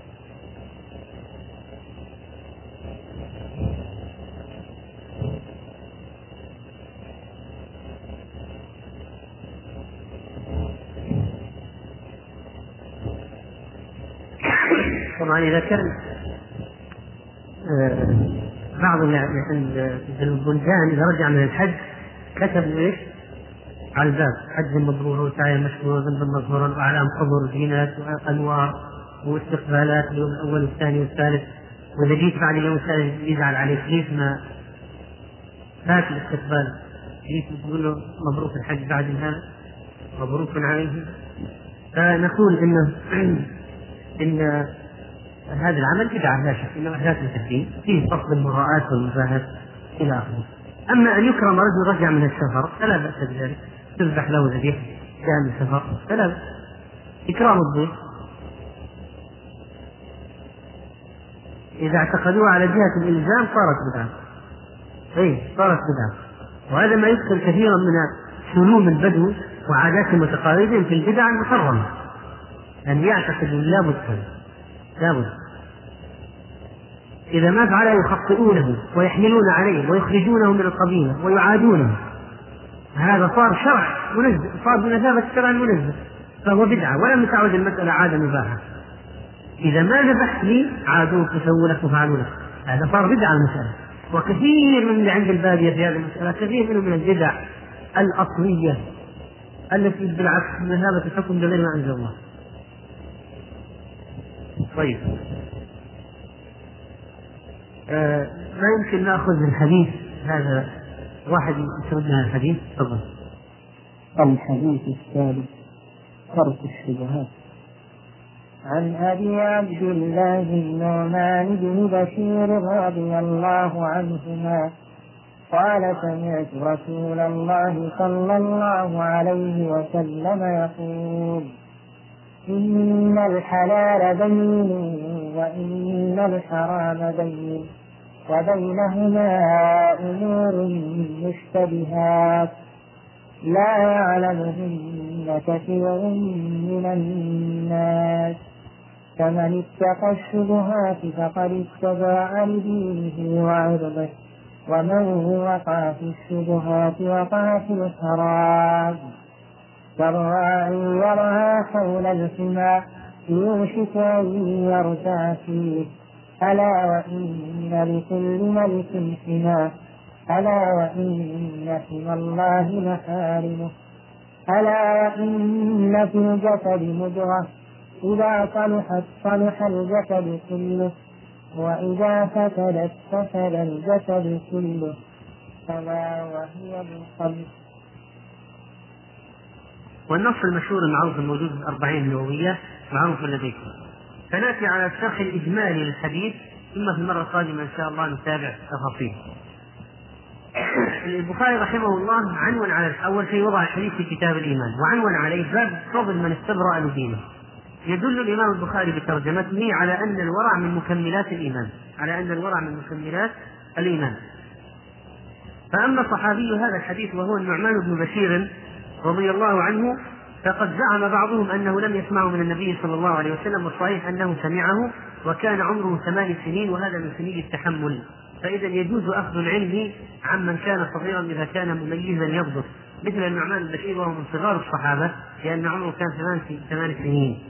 طبعا إذا كان بعض البلدان إذا رجع من الحج كتبوا إيش على الباب: حج مبرور وسعي مشكور ذنب مغفورا وأعلام حضور زينات وأنوار واستقبالات اليوم الأول والثاني والثالث، وإذا جيت بعد اليوم الثالث يزعل عليك ليش ما فات الاستقبال، ليش تقول له مبروك الحج بعد هذا مبروك عليه. فنقول إن هذا العمل بدعة لا شك، إنه أحداث الدين فيه فصل المراءات والمباهات إلى آخره. أما أن يكرم رجل رجع من السفر فلا بأس بذلك، تذبح له ذبيحة جاء من السفر فلا بأس، إكرام الضيف. إذا اعتقدوها على جهة الإلزام صارت بدعة، صارت بدعة. وهذا ما يدخل كثيرا من سلوم البدو وعادات متقاربين في البدع المحرمة، أن يعتقدوا لابد إذا ما فعل يخطئونه ويحملون عليه ويخرجونه من القبيلة ويعادونه، هذا صار شرع منزه، صار بمثابة الشرع المنزه، فهو بدعة ولم تعد المسألة عادة مباحة. إذا ما ذبحت لي عادوك وسووا لك وفعلوا لك، هذا صار بدعة المسألة. وكثير من اللي عند البادية في هذه المسألة كثير منهم من البدع الأصلية التي بالعكس بمثابة الحكم بغير ما أنزل الله. طيب، ما يمكن نأخذ من الحديث هذا واحد يسردنا الحديث؟ تفضل. الحديث الثالث: ترك الشبهات. عن أبي عبد الله النعمان بن بشير رضي الله عنهما قال: سمعت رسول الله صلى الله عليه وسلم يقول: إن الحلال بين وإن الحرام بين وبينهما أمور مشتبهات لا يعلمهن كثير من الناس، فمن اتقى الشبهات فقد استبرأ لدينه وعرضه، ومن وقع في الشبهات وقع في الحرام. كالراعي يرعى حول الحمى يوشك أن يرتع فيه، ألا وإن لكل ملك حماه، ألا وإن حمى الله محارمه، ألا وإن في الجسد مضغة إذا صلحت صلح الجسد كله، وإذا فسدت فسد الجسد كله، فلا وهي بالقلب. والنص المشهور المعروف الموجود في الأربعين النووية معروف لديكم. فنأتي على الشرح الإجمالي للحديث، ثم في المرة القادمة إن شاء الله نتابع تفاصيل. البخاري رحمه الله عنون على أول شيء وضع الحديث في كتاب الإيمان، وعنون عليه باب فضل من استبرأ لدينه. يدل الإمام البخاري بترجمته على أن الورع من مكملات الإيمان، على أن الورع من مكملات الإيمان. فأما صحابي هذا الحديث وهو النعمان بن بشير رضي الله عنه، فقد زعم بعضهم أنه لم يسمعه من النبي صلى الله عليه وسلم، والصحيح أنه سمعه وكان عمره 8 سنين، وهذا من سنين التحمل. فإذا يجوز أخذ العلم عمن كان صغيرا إذا كان مميزا يضبط، مثل النعمان بن بشير وهو من صغار الصحابة لأن عمره كان 8 سنين.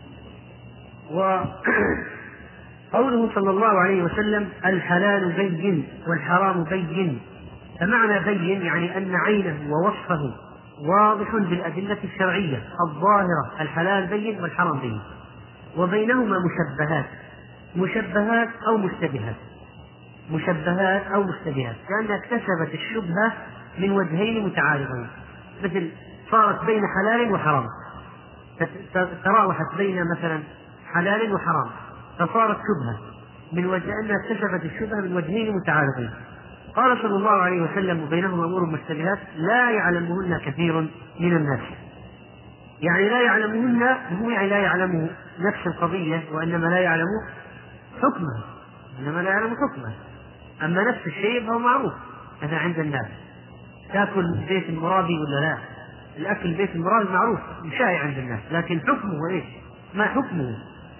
وقوله صلى الله عليه وسلم الحلال بين والحرام بين، فمعنى بين يعني أن عينه ووصفه واضح بالأدلة الشرعية الظاهرة، الحلال بين والحرام بين، وبينهما مشبهات أو مشتبهات، لأنها اكتسبت الشبهة من وجهين متعارضين، مثل صارت بين حلال وحرام، تراوحت بين مثلا حلال وحرام فصارت شبهة من وجه أنها اكتسبت الشبهة من وجهين متعارضين. قال صلى الله عليه وسلم وبينهما أمور مشتبهات لا يعلمهن كثير من الناس، يعني لا يعلمهن هو يعني لا يعلم نفس القضية، وإنما لا يعلم حكمها، أما نفس الشيء فهو معروف هذا عند الناس. تأكل بيت المرابي ولا لا؟ الأكل بيت المرابي معروف شائع عند الناس، لكن حكمه إيش؟ ما حكمه؟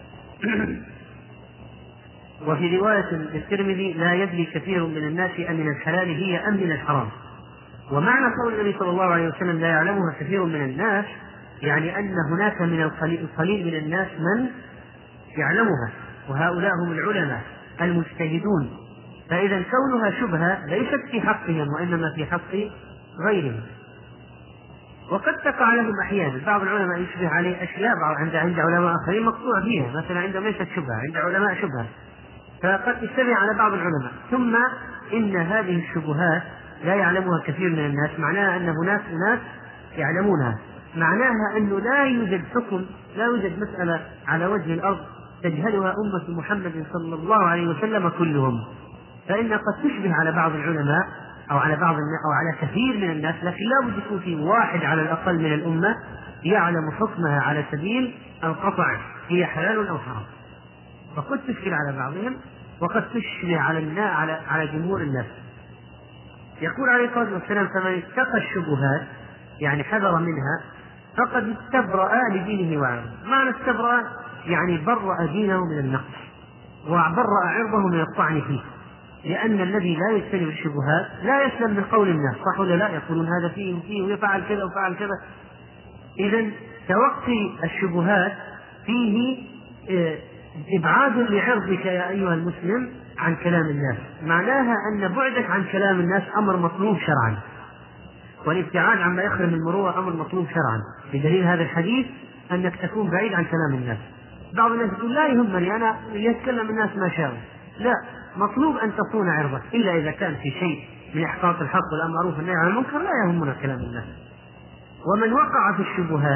وفي رواية للترمذي لا يدري كثير من الناس أمن الحلال هي أم من الحرام. ومعنى قول النبي صلى الله عليه وسلم لا يعلمها كثير من الناس يعني أن هناك من القليل من الناس من يعلمها، وهؤلاء هم العلماء المجتهدون. فإذا كونها شبهة ليست في حقهم وإنما في حق غيرهم. وقد تقع لهم أحيانا بعض العلماء يشبه عليه أشياء عند علماء آخرين مقطوع فيها، مثلا عندهم ليست شبهة، عند علماء شبهة، فقد يشتبه على بعض العلماء. ثم إن هذه الشبهات لا يعلمها كثير من الناس، معناها أن هناك ناس يعلمونها، معناها أنه لا يوجد حكم، لا يوجد مسألة على وجه الأرض تجهلها أمة محمد صلى الله عليه وسلم كلهم. فإن قد تشبه على بعض العلماء أو على كثير من الناس، لكن لا بد يكون في واحد على الأقل من الأمة يعلم حكمها على سبيل القطع هي حلال أو حرام. فقد تشكل على بعضهم وقد تشبه على جمهور الناس. يقول عليه الصلاة والسلام فمن اتقى الشبهات يعني حذر منها فقد استبرأ لدينه وعرضه. معنى استبرأ يعني برأ دينه من النقص وبرأ عرضه من الطعن فيه، لأن الذي لا يجتنب الشبهات لا يسلم من قول الناس، صح ولا لا؟ يقولون هذا فيه ويفعل كذا وفعل كذا. إذن توقي الشبهات فيه إبعاد لعرضك يا أيها المسلم عن كلام الناس، معناها أن بعدك عن كلام الناس أمر مطلوب شرعا، والابتعاد عما يخرم المروءة أمر مطلوب شرعا. بدليل هذا الحديث أنك تكون بعيد عن كلام الناس. بعض الناس يقول لا يهمني أنا يتكلم الناس ما شاءوا، لا، مطلوب أن تصون عرضك، إلا إذا كان في شيء من إحقاق الحق والمعروف والنهي عن المنكر لا يهمنا كلام الناس. ومن وقع في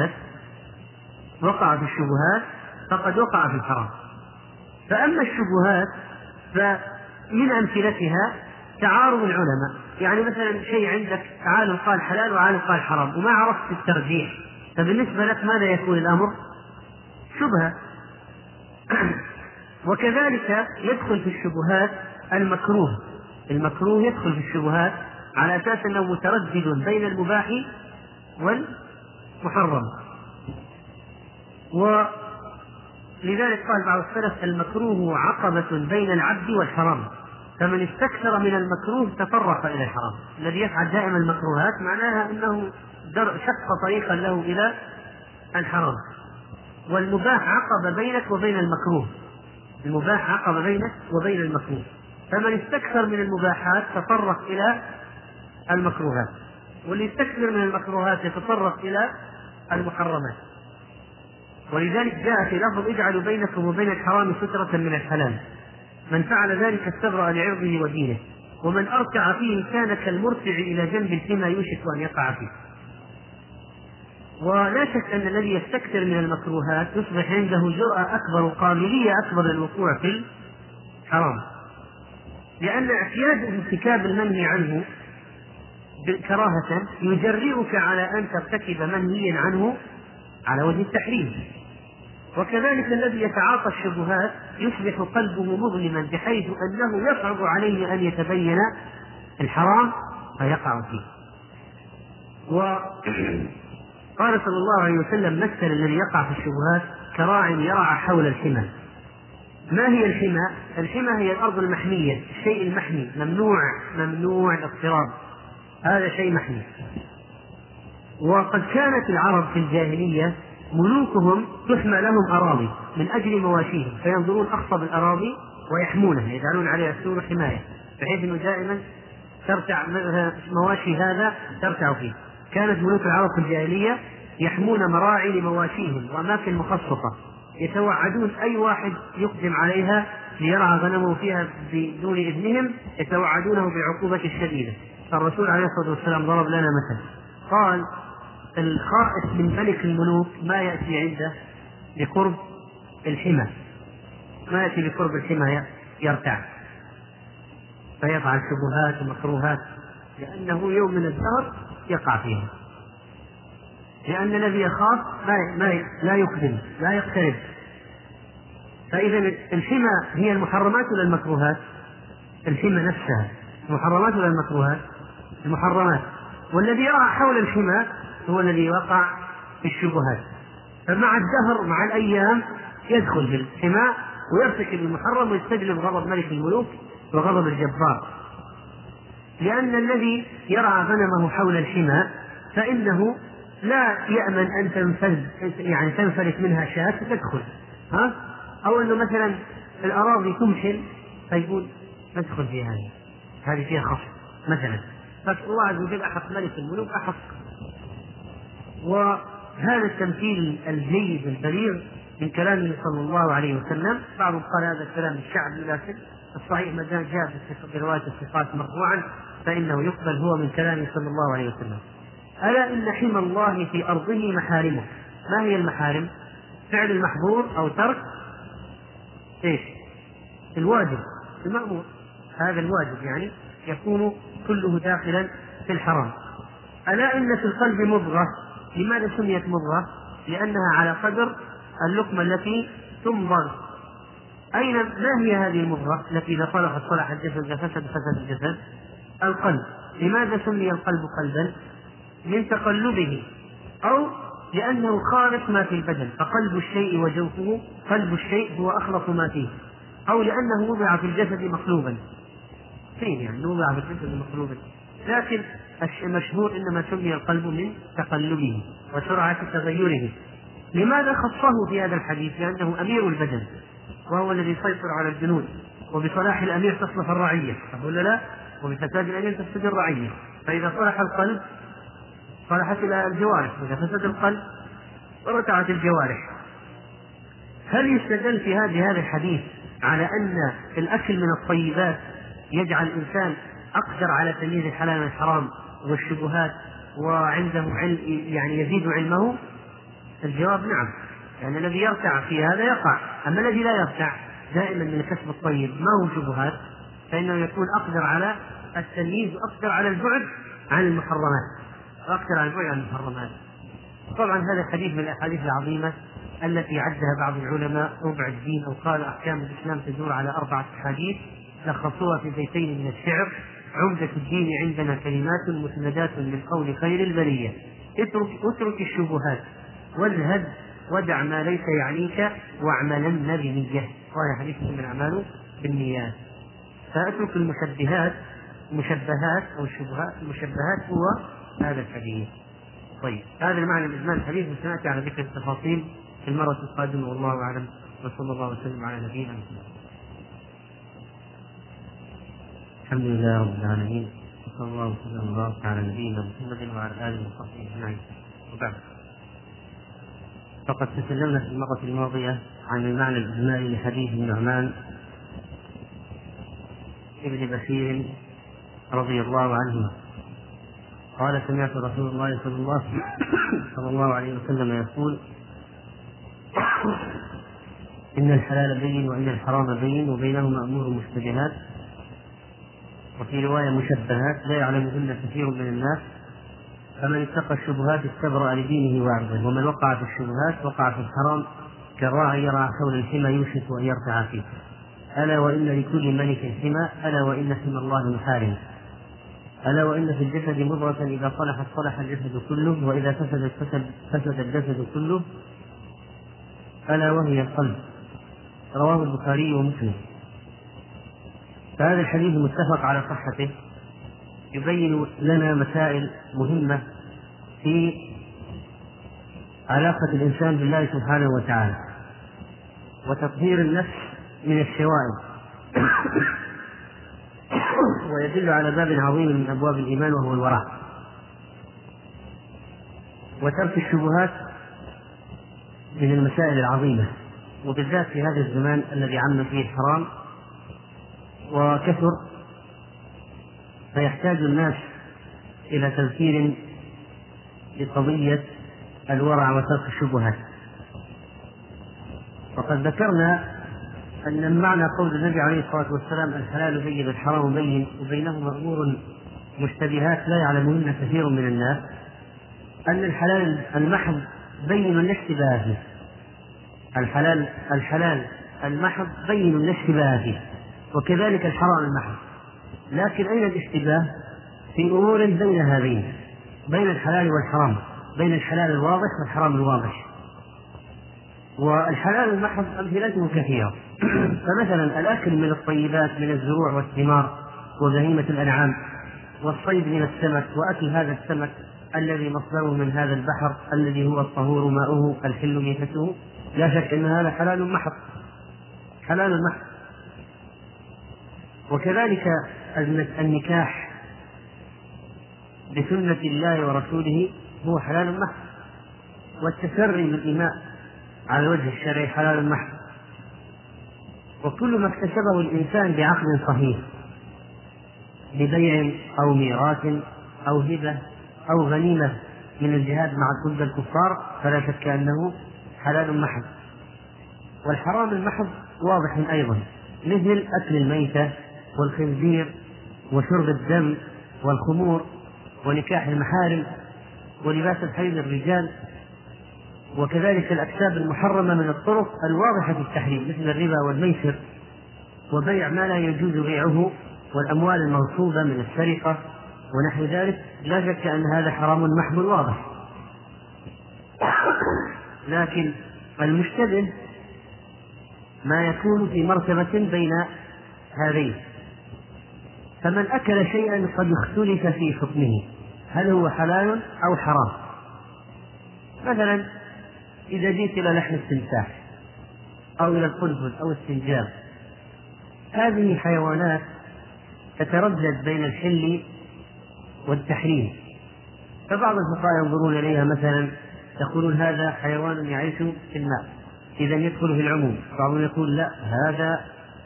الشبهات فقد وقع في الحرام. فأما الشبهات فمن أمثلتها تعارض العلماء، يعني مثلا شيء عندك عالم قال حلال وعالم قال حرام وما عرفت الترجيح، فبالنسبة لك ماذا يكون الأمر؟ شبهة. وكذلك يدخل في الشبهات المكروه يدخل في الشبهات على أساس أنه متردد بين المباح والمحرم. ولذلك قال بعض السلف المكروه عقبة بين العبد والحرام، فمن استكثر من المكروه تطرق إلى الحرام. الذي يفعل دائما المكروهات معناها أنه شق طريقا له إلى الحرام. والمباح عقبة بينك وبين المكروه، المباح عقب بينك وبين المكروه، فمن استكثر من المباحات تطرق إلى المكروهات، واللي يستكثر من المكروهات يتطرق إلى المحرمات. ولذلك جاء في لفظ اجعلوا بينكم وبين الحرام سترة من الحلال، من فعل ذلك استبرأ لعرضه ودينه، ومن أركع فيه كان كالمرتع إلى جنب فيما يوشك أن يقع فيه. ولا شك أن الذي يستكثر من المكروهات يصبح عنده جرأة أكبر وقابلية أكبر للوقوع في الحرام، لأن اعتياد ارتكاب المنهي عنه كراهة يجرئك على أن ترتكب منهيا عنه على وجه التحريم. وكذلك الذي يتعاطى الشبهات يصبح قلبه مظلما بحيث أنه يصعب عليه أن يتبين الحرام فيقع فيه. وقال صلى الله عليه وسلم مثل الذي يقع في الشبهات كراع يرعى حول الحمى. ما هي الحمى؟ الحمى هي الأرض المحمية، الشيء المحمي، ممنوع الاقتراب، هذا شيء محمي. وقد كانت العرب في الجاهلية ملوكهم تحمى لهم أراضي من أجل مواشيهم، فينظرون أخصب الأراضي ويحمونها، يجعلون عليها السور حماية، بحيث أنه دائما ترتع مواشي هذا ترتع فيه. كانت ملوك العرب في الجاهلية يحمون مراعي لمواشيهم وأماكن مخصصة، يتوعدون أي واحد يقدم عليها ليرعى غنمه فيها بدون إذنهم يتوعدونه بالعقوبة الشديدة. فالرسول عليه الصلاة والسلام ضرب لنا مثل، قال الخائف من ملك الملوك ما يأتي عنده بقرب الحمى، ما يأتي بقرب الحمى يرتع فيفعل شبهات ومكروهات، لأنه يوم من الدهر يقع فيها، لأن الذي يخاف لا يقدم لا يقترب. فإذا الحمى هي المحرمات ولا المكروهات؟ الحمى نفسها المحرمات ولا المكروهات؟ المحرمات. والذي يرعى حول الحمى هو الذي وقع في الشبهات، فمع الدهر مع الأيام يدخل في الحمى ويرتكب المحرم ويستجلب غضب ملك الملوك وغضب الجبار. لأن الذي يرعى غنمه حول الحمى فإنه لا يأمن أن تنفلت منها شاة فتدخل، أو أنه مثلا الأراضي تمحل فيقول ندخل في هذه فيها خصم مثلا، فالله عز وجل أحق ملك الملوك أحق. وهذا التمثيل الجيد البليغ من كلامه صلى الله عليه وسلم. بعضهم قال هذا الكلام الشعبي، لكن الصحيح ما جاء برواية الصفات مرفوعا فإنه يقبل، هو من كلامه صلى الله عليه وسلم. ألا إن حمى الله في أرضه محارمه. ما هي المحارم؟ فعل المحظور أو ترك الواجب المأمور، هذا الواجب يعني يكون كله داخلا في الحرام. ألا إن في القلب مضغة. لماذا سميت مضغة؟ لأنها على قدر اللقمة التي تمضغ. ما هي هذه المضغة التي إذا صلحت صلح الجسد إذا فسد الجسد؟ القلب. لماذا سمي القلب قلبا؟ من تقلبه، أو لأنه خالص ما في البدن، فقلب الشيء وجوفه، قلب الشيء هو أخلص ما فيه، أو لأنه وضع في الجسد مقلوبا. يعني وضع في الجسد مقلوبا، لكن المشهور إنما سمي القلب من تقلبه وسرعة تغيره. لماذا خصه في هذا الحديث؟ لأنه أمير البدن وهو الذي يسيطر على الجنود، وبصلاح الأمير تصلح الرعية، ولا لا؟ وبفساد الأمير تفسد الرعية. فإذا صلح القلب صلحت الجوارح، وإذا فسد القلب ارتعت الجوارح. هل يستدل في هذا الحديث على أن الأكل من الطيبات يجعل الإنسان أقدر على تمييز الحلال من الحرام والشبهات وعنده علم يعني يزيد علمه؟ الجواب نعم، يعني الذي يرتع في هذا يقع. أما الذي لا يرتع دائما من الكسب الطيب ما هو شبهات فإنه يكون أقدر على التمييز وأقدر على البعد عن المحرمات طبعا هذا الحديث من الأحاديث العظيمة التي عدها بعض العلماء ربع الدين، أو قال أحكام الإسلام تدور على 4 أحاديث لخصوها في بيتين من الشعر: عمدة الدين عندنا كلمات مسندات من قول خير البرية، اترك الشبهات واذهب ودع ما ليس يعنيك واعملن بنية. قال حديث من الأعمال بالنيات. فاترك المشبهات أو الشبهات. المشبهات هو هذا الحديث. طيب، هذا المعنى الإجمالي الحديث، وسنأتي على ذكر التفاصيل في المرة القادمة، والله أعلم. وصلى الله وسلم على نبينا محمد. الحمد لله رب العالمين، وصلى الله وسلم وبارك على نبينا محمد وعلى اله وصحبه اجمعين. وبعد، فقد تكلمنا في المرة الماضية عن المعنى الإجمالي لحديث النعمان ابن بشير رضي الله عنه قال: سمعت رسول الله صلى الله عليه وسلم يقول: إن الحلال بين وإن الحرام بين وبينهما أمور مشتبهات، وفي رواية مشبهات لا يعلمهن كثير من الناس، فمن اتقى الشبهات استبرأ لدينه وعرضه، ومن وقع في الشبهات وقع في الحرام كالراعي يرعى حول الحمى يوشك أن يرتع فيه. ألا وإن لكل ملك حمى، ألا وإن حمى الله محارم، ألا وإن في الجسد مضغة إذا صلحت صلح الجسد كله، وإذا فسدت فسد الجسد كله، ألا وهي القلب. رواه البخاري ومسلم. فهذا الحديث متفق على صحته، يبين لنا مسائل مهمة في علاقة الإنسان بالله سبحانه وتعالى، وتطهير النفس من الشوائب، ويدل على باب عظيم من أبواب الإيمان وهو الورع، وترك الشبهات من المسائل العظيمة، وبالذات في هذا الزمان الذي عم فيه الحرام وكثر، فيحتاج الناس إلى تذكير لقضية الورع وترك الشبهات. وقد ذكرنا أن معنى قول النبي عليه الصلاة والسلام: الحلال بين الحرام بين وبينهما أمور مشتبهات لا يعلمهن كثير من الناس، أن الحلال المحض بين لا اشتباه فيه. الحلال المحض بين لا اشتباه فيه، وكذلك الحرام المحض. لكن أين الاشتباه؟ في أمور بين هذين، بين الحلال والحرام، بين الحلال الواضح والحرام الواضح. والحلال المحض أمثلته كثيرة. فمثلا الأكل من الطيبات من الزروع والثمار وبهيمة الأنعام، والصيد من السمك، وأكل هذا السمك الذي مصدره من هذا البحر الذي هو الطهور ماؤه الحل ميتته، لا شك أن هذا حلال محض، حلال محض. وكذلك النكاح بسنة الله ورسوله هو حلال محض، والتسري بالإماء على الوجه الشرعي حلال محض. وكل ما اكتسبه الإنسان بعقد صحيح، ببيع أو ميراث أو هبة أو غنيمة من الجهاد مع ضد الكفار، فلا شك أنه حلال محض. والحرام المحض واضح أيضا، مثل أكل الميتة والخنزير وشرب الدم والخمور ونكاح المحارم ولباس الحرير للرجال، وكذلك الأكساب المحرمة من الطرق الواضحة في التحريم، مثل الربا والميسر وبيع ما لا يجوز بيعه، والأموال المغصوبة من السرقة ونحو ذلك. لا شك أن هذا حرام محض واضح. لكن المشتبه ما يكون في مرتبة بين هذين. فمن أكل شيئا قد اختلف في حكمه، هل هو حلال أو حرام؟ مثلا إذا جئت إلى لحم التمساح أو إلى القنفذ أو السنجاب، هذه حيوانات تتردد بين الحل والتحريم، فبعض الفقهاء ينظرون إليها مثلا يقولون هذا حيوان يعيش في الماء، إذا يدخل في العموم. بعضهم يقول لا، هذا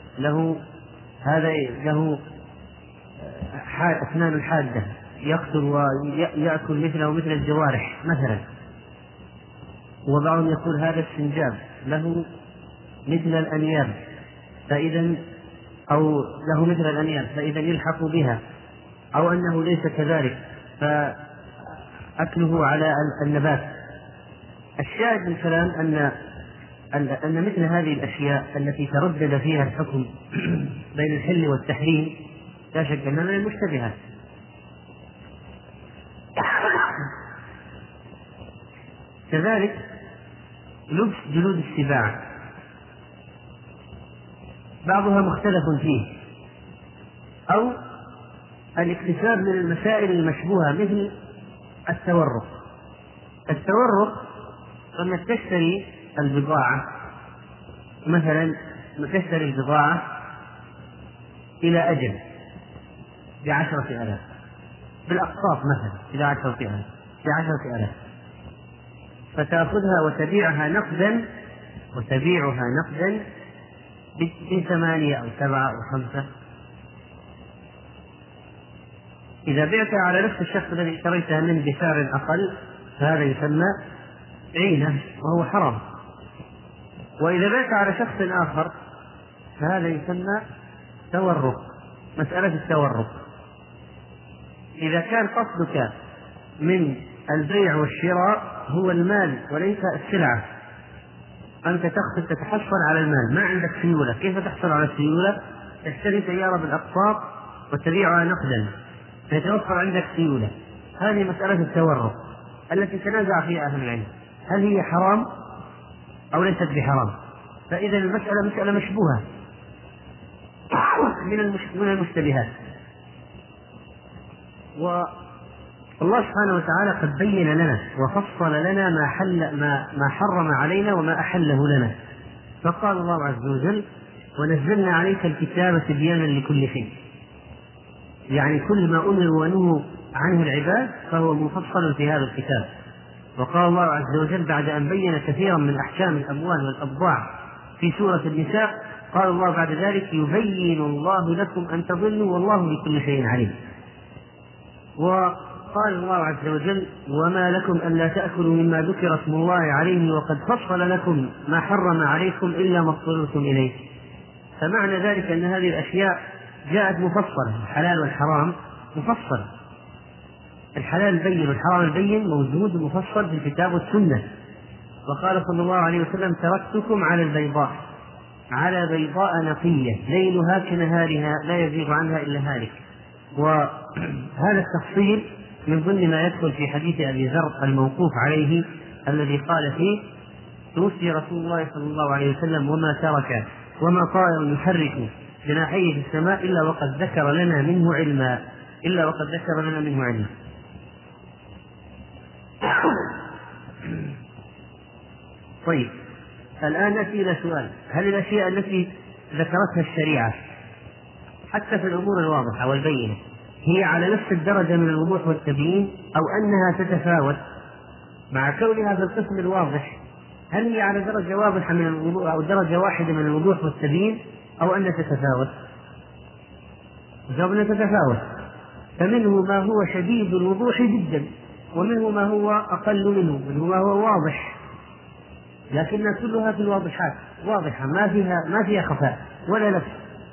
له أسنان حادة يقتل ويأكل مثله مثل الجوارح مثلا. وبعضهم يقول هذا السنجاب له مثل الأنياب، فإذا يلحق بها، أو أنه ليس كذلك فأكله على النبات. الشاهد من الكلام أن مثل هذه الأشياء التي تردد فيها الحكم بين الحل والتحريم لا شك أنها من المشتبهات. كذلك لبس جلود السباع بعضها مختلف فيه، أو الاكتساب من المسائل المشبوهة مثل التورق. أنك تشتري البضاعة مثلا تشتري البضاعة إلى أجل ب10,000 بالأقساط مثلا إلى 10,000 فتأخذها وتبيعها نقدا ب8 أو 7 أو 5. إذا بعتها على نفس الشخص الذي اشتريتها منه بسعر أقل فهذا يسمى عينة وهو حرام. وإذا بعت على شخص آخر فهذا يسمى تورق، مسألة التورق. إذا كان قصدك من البيع والشراء هو المال وليس السلعة، أنت تتحصل على المال، ما عندك سيولة. كيف تحصل على السيولة؟ تشتري سيارة بالأقساط وتبيعها نقدا فيتوفر عندك سيولة. هذه مسألة التورق التي تنازع فيها أهل العلم، هل هي حرام أو ليست بحرام؟ فإذا المسألة مسألة مشبوهة من المشتبهات. والله سبحانه وتعالى قد بين لنا وفصل لنا ما حرم علينا وما أحله لنا. فقال الله عز وجل: ونزلنا عليك الكتاب تبيانا لكل شيء، يعني كل ما أمروا ونهوا عنه العباد فهو مفصل في هذا الكتاب. وقال الله عز وجل بعد أن بين كثيرا من أحكام الأموال والأبضاع في سورة النساء، قال الله بعد ذلك: يبين الله لكم أن تضلوا والله بكل شيء عليم. وقال الله عز وجل: وما لكم ألا تأكلوا مما ذكر اسم الله عليه وقد فصل لكم ما حرم عليكم إلا ما اضطررتم إليه. فمعنى ذلك أن هذه الأشياء جاءت مفصلة، الحلال والحرام مفصل، الحلال البين والحرام البين موجود مفصل في الكتاب والسنة. وقال صلى الله عليه وسلم: تركتكم على بيضاء نقية ليلها كنهارها لا يزيغ عنها إلا هالك. وهذا التفصيل من ضمن ما يدخل في حديث أبي ذر الموقوف عليه الذي قال فيه: توفي رسول الله صلى الله عليه وسلم وما طائر يحرك جناحيه في السماء إلا وقد ذكر لنا منه علما. طيب، الآن نأتي إلى سؤال: هل الأشياء التي ذكرتها الشريعة حتى في الأمور الواضحة والبينة هي على نفس الدرجة من الوضوح والتبيين، أو أنها تتفاوت مع كونها في القسم الواضح؟ هل هي على درجة واضحة من الوضوح أو درجة واحدة من الوضوح والتبيين، أو أنها تتفاوت؟ جوابنا تتفاوت. فمنه ما هو شديد الوضوح جدا، ومنه ما هو أقل منه ما هو واضح، لكن كلها في الواضحات واضحة ما فيها خفاء ولا لبس.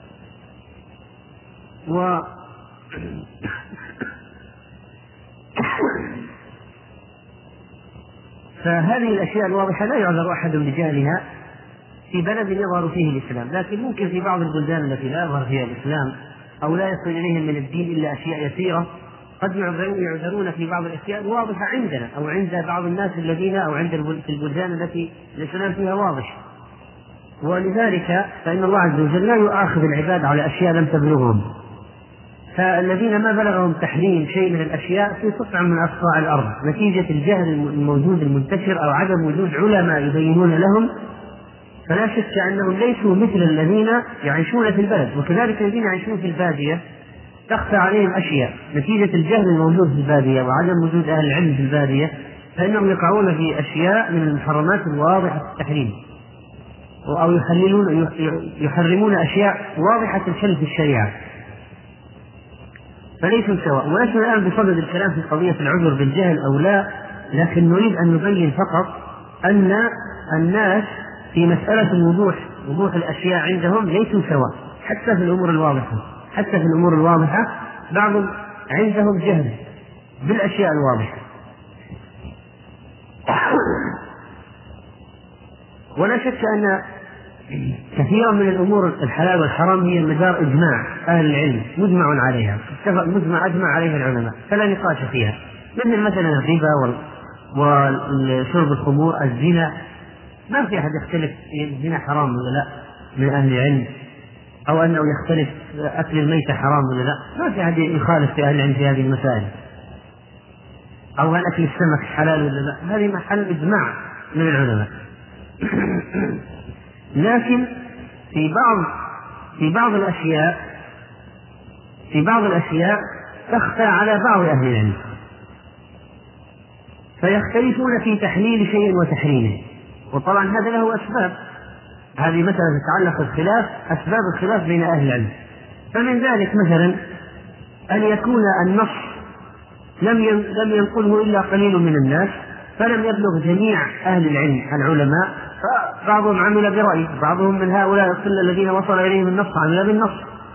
فهذه الأشياء الواضحة لا يعذر أحد بجهلها في بلد يظهر فيه الإسلام، لكن ممكن في بعض البلدان التي لا يظهر فيها الإسلام أو لا يصل إليهم من الدين إلا أشياء يسيرة قد يعذرون في بعض الأشياء الواضحة عندنا أو عند بعض الناس الذين أو عند في البلدان التي الإسلام فيها واضح. ولذلك فإن الله عز وجل لا يؤاخذ العباد على أشياء لم تبلغهم. فالذين ما بلغهم تحريم شيء من الأشياء في قطع من أقطاع الأرض نتيجة الجهل الموجود المنتشر أو عدم وجود علماء يبينون لهم، فلا شك أنهم ليسوا مثل الذين يعيشون في البلد. وكذلك الذين يعيشون في البادية تخفى عليهم أشياء نتيجة الجهل الموجود في البادية وعدم وجود أهل العلم في البادية، فإنهم يقعون في أشياء من المحرمات الواضحة في التحريم، أو يحرمون أشياء واضحة الحل في الشريعة، فليسوا سواء. ونحن الآن بصدد الكلام في قضية العذر بالجهل أو لا، لكن نريد أن نبين فقط أن الناس في مسألة وضوح الأشياء عندهم ليسوا سواء، حتى في الأمور الواضحة بعضهم عندهم جهل بالأشياء الواضحة. ولا شك أن كثيرا من الأمور الحلال والحرام هي مدار إجماع أهل العلم، مجمع عليها، أجمع عليها العلماء، فلا نقاش فيها، مثلا الربا وشرب الخمور، الزنا، ما في أحد يختلف الزنا حرام ولا لا من أهل العلم، أو أنه يختلف أكل الميتة حرام ولا لا، ما في أحد يخالف في أهل العلم في هذه المسائل، أو هل أكل السمك حلال ولا لا، هذه محل إجماع من العلماء. لكن في بعض الأشياء تخفى على بعض أهل العلم، فيختلفون في تحليل شيء وتحريمه. وطبعا هذا له أسباب، هذه مثلا تتعلق بالخلاف، أسباب الخلاف بين أهل العلم. فمن ذلك مثلا أن يكون النص لم ينقله إلا قليل من الناس، فلم يبلغ جميع أهل العلم العلماء، فبعضهم عمل برأيه، بعضهم من هؤلاء القلة الذين وصل إليهم النص عمل بالنص.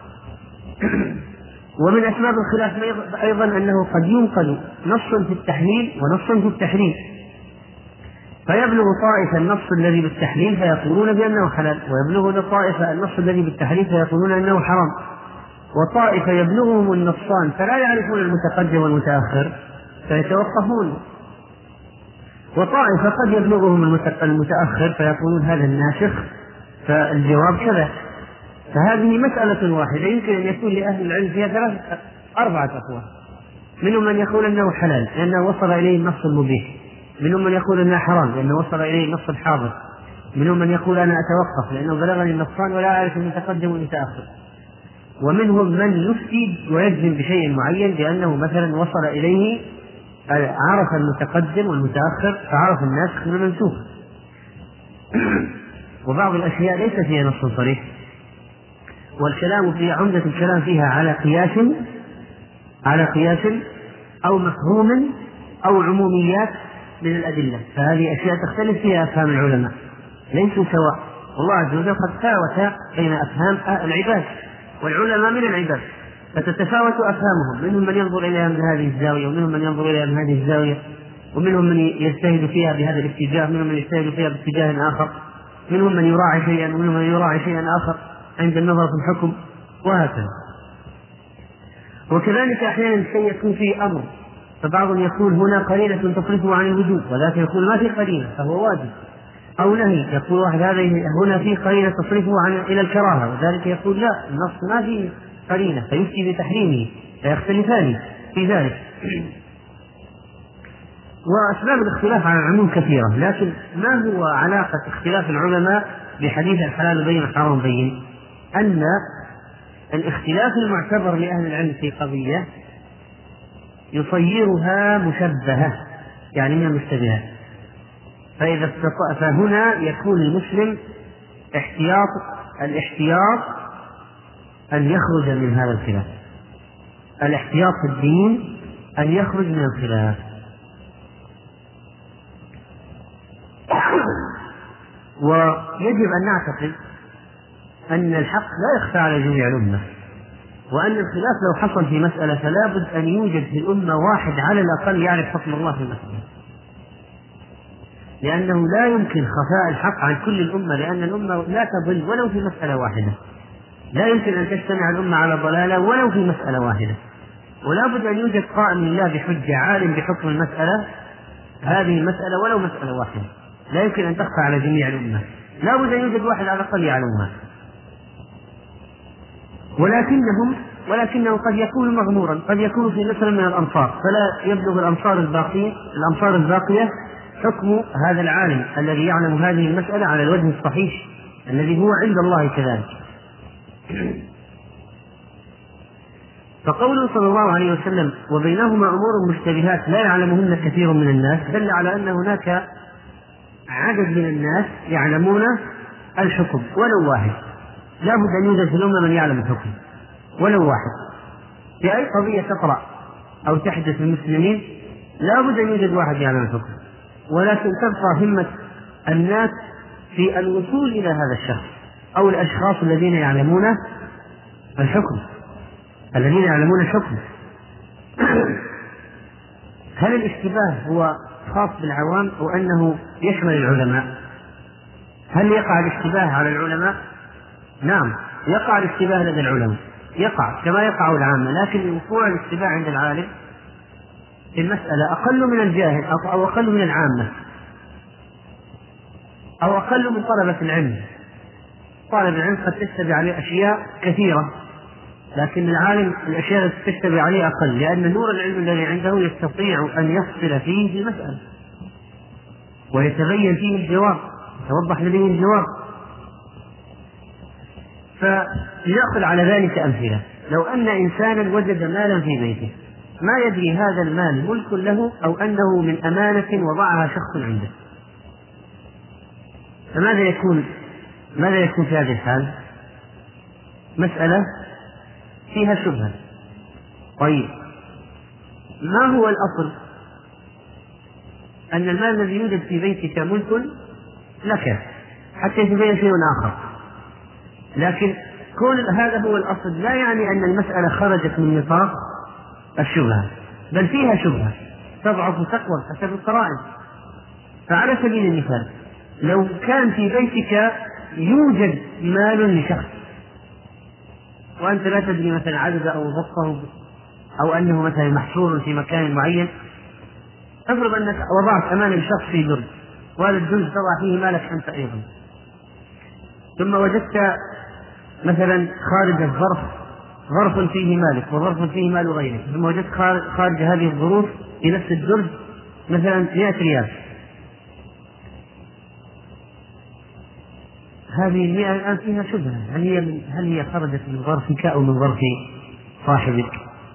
ومن أسباب الخلاف أيضا أنه قد ينقل نص في التحليل ونص في التحريم، فيبلغ طائفة النص الذي بالتحليل فيقولون بأنه حلال، ويبلغ طائفة النص الذي بالتحريم فيقولون أنه حرام، وطائفة يبلغهم النصان فلا يعرفون المتقدم والمتأخر فيتوقفون، وطائفة قد يبلغهم المتأخر فيقولون هذا الناسخ فالجواب كذا. فهذه مسألة واحدة يمكن أن يكون لأهل العلم فيها 4 أقوال، منهم من يقول أنه حلال لأنه وصل إليه النص المبيح، منهم من يقول أنه حرام لأنه وصل إليه النص الحاضر، منهم من يقول أنا أتوقف لأنه بلغني النصان ولا أعرف المتقدم والمتأخر، ومنهم من يفتي ويجزم بشيء معين لأنه مثلا وصل إليه عرف المتقدم والمتأخر فعرف الناسخ من المنسوخ. وبعض الأشياء ليس فيها نص صريح، والكلام فيها عمدة الكلام فيها على قياس أو مفهوم أو عموميات من الأدلة، فهذه أشياء تختلف فيها أفهام العلماء، ليسوا سواء. والله عز وجل قد فاوت بين أفهام العباد والعلماء من العباد، فتتفاوت أفهامهم، منهم من ينظر إليها من هذه الزاوية، ومنهم من ينظر إليها من هذه الزاوية، ومنهم من يجتهد فيها بهذا الاتجاه، منهم من يجتهد فيها باتجاه آخر، منهم من يراعي شيئا ومنهم من يراعي شيئا آخر عند النظر في الحكم، وهكذا. وكذلك أحيانا الشيء يكون فيه أمر، فبعض يقول هنا قرينة تصرفه عن الوجوب، وذاك يقول ما في قرينة فهو واجب، أو نهي، يقول واحد هذا هنا في قرينة تصرفه إلى الكراهة، وذلك يقول لا النص ما فيه قرينة فيفتي بتحريمه، فيختلفان في ذلك. وأسباب الاختلاف على العموم كثيرة، لكن ما هو علاقة اختلاف العلماء بحديث الحلال بين الحرام بين؟ أن الاختلاف المعتبر لأهل العلم في قضية يصيرها مشبهة، يعني من المشتبهات، فهنا يكون المسلم الاحتياط أن يخرج من هذا الخلاف، الاحتياط في الدين أن يخرج من الخلاف. ويجب أن نعتقد أن الحق لا يخفى على جميع الأمة، وأن الخلاف لو حصل في مسألة فلا بد أن يوجد في الأمة واحد على الأقل يعرف حكم الله في المسألة، لأنه لا يمكن خفاء الحق عن كل الأمة، لأن الأمة لا تضل ولو في مسألة واحدة، لا يمكن أن تجتمع الأمة على ضلالة ولو في مسألة واحدة، ولا بد أن يوجد قائم لله بحجة عالم بحكم المسألة، هذه المسألة ولو مسألة واحدة لا يمكن أن تخفى على جميع الأمة، لا بد أن يوجد واحد على الأقل يعلمها. ولكنه قد يكون مغمورا، قد يكون في مثل من الأمصار فلا يبلغ الأمصار الباقية حكم هذا العالم الذي يعلم هذه المسألة على الوجه الصحيح الذي هو عند الله كذلك. فقوله صلى الله عليه وسلم وبينهما أمور مشتبهات لا يعلمهن كثير من الناس دل على أن هناك عدد من الناس يعلمون الحكم ولو واحد، لا بد أن يوجد في الأمة من يعلم الحكم ولو واحد، في أي قضية تطرأ أو تحدث للمسلمين لا بد أن يوجد واحد يعلم الحكم، ولكن تبقى همة الناس في الوصول إلى هذا الشخص أو الأشخاص الذين يعلمون الحكم هل الاشتباه هو خاص بالعوام أو أنه يشمل العلماء؟ هل يقع الاشتباه على العلماء؟ نعم يقع الاشتباه لدى العلماء، يقع كما يقع العامة، لكن وقوع الاشتباه عند العالم في المسألة أقل من الجاهل أو أقل من العامة أو أقل من طلبة العلم. طالب العلم قد تشتبه عليه أشياء كثيرة، لكن العالم الأشياء التي تشتبه عليه أقل، لأن نور العلم الذي عنده يستطيع أن يفصل فيه في المسألة ويتبين فيه الجواب، يتوضح لديه الجواب. فلنأخذ على ذلك أمثلة. لو أن إنسانا وجد مالا في بيته ما يدري هذا المال ملك له أو أنه من أمانة وضعها شخص عنده، فماذا يكون في هذه الحال؟ مسألة فيها شبهة. طيب، ما هو الأصل؟ أن المال الذي يوجد في بيتك ملك لك حتى يتبين شيء آخر، لكن كون هذا هو الأصل لا يعني أن المسألة خرجت من نطاق الشبهة، بل فيها شبهة تضعف تقوى حسب القرائن. فعلى سبيل المثال، لو كان في بيتك يوجد مال لشخص وأنت لا تدري مثلا عدده أو ضبطه أو أنه مثلا محصور في مكان معين، افرض أنك وضعت أمانة لشخص في درج، وهذا الدرج تضع فيه مالك أنت أيضا، ثم وجدت مثلا خارج الظرف ظرف فيه مالك وظرف فيه مال غيرك، ثم وجدت خارج هذه الظروف في نفس الدرج مثلا 100 ريال، هذه المئة الآن فيها شبهة، هل هي خرجت من ظرفك أو من ظرف صاحبك؟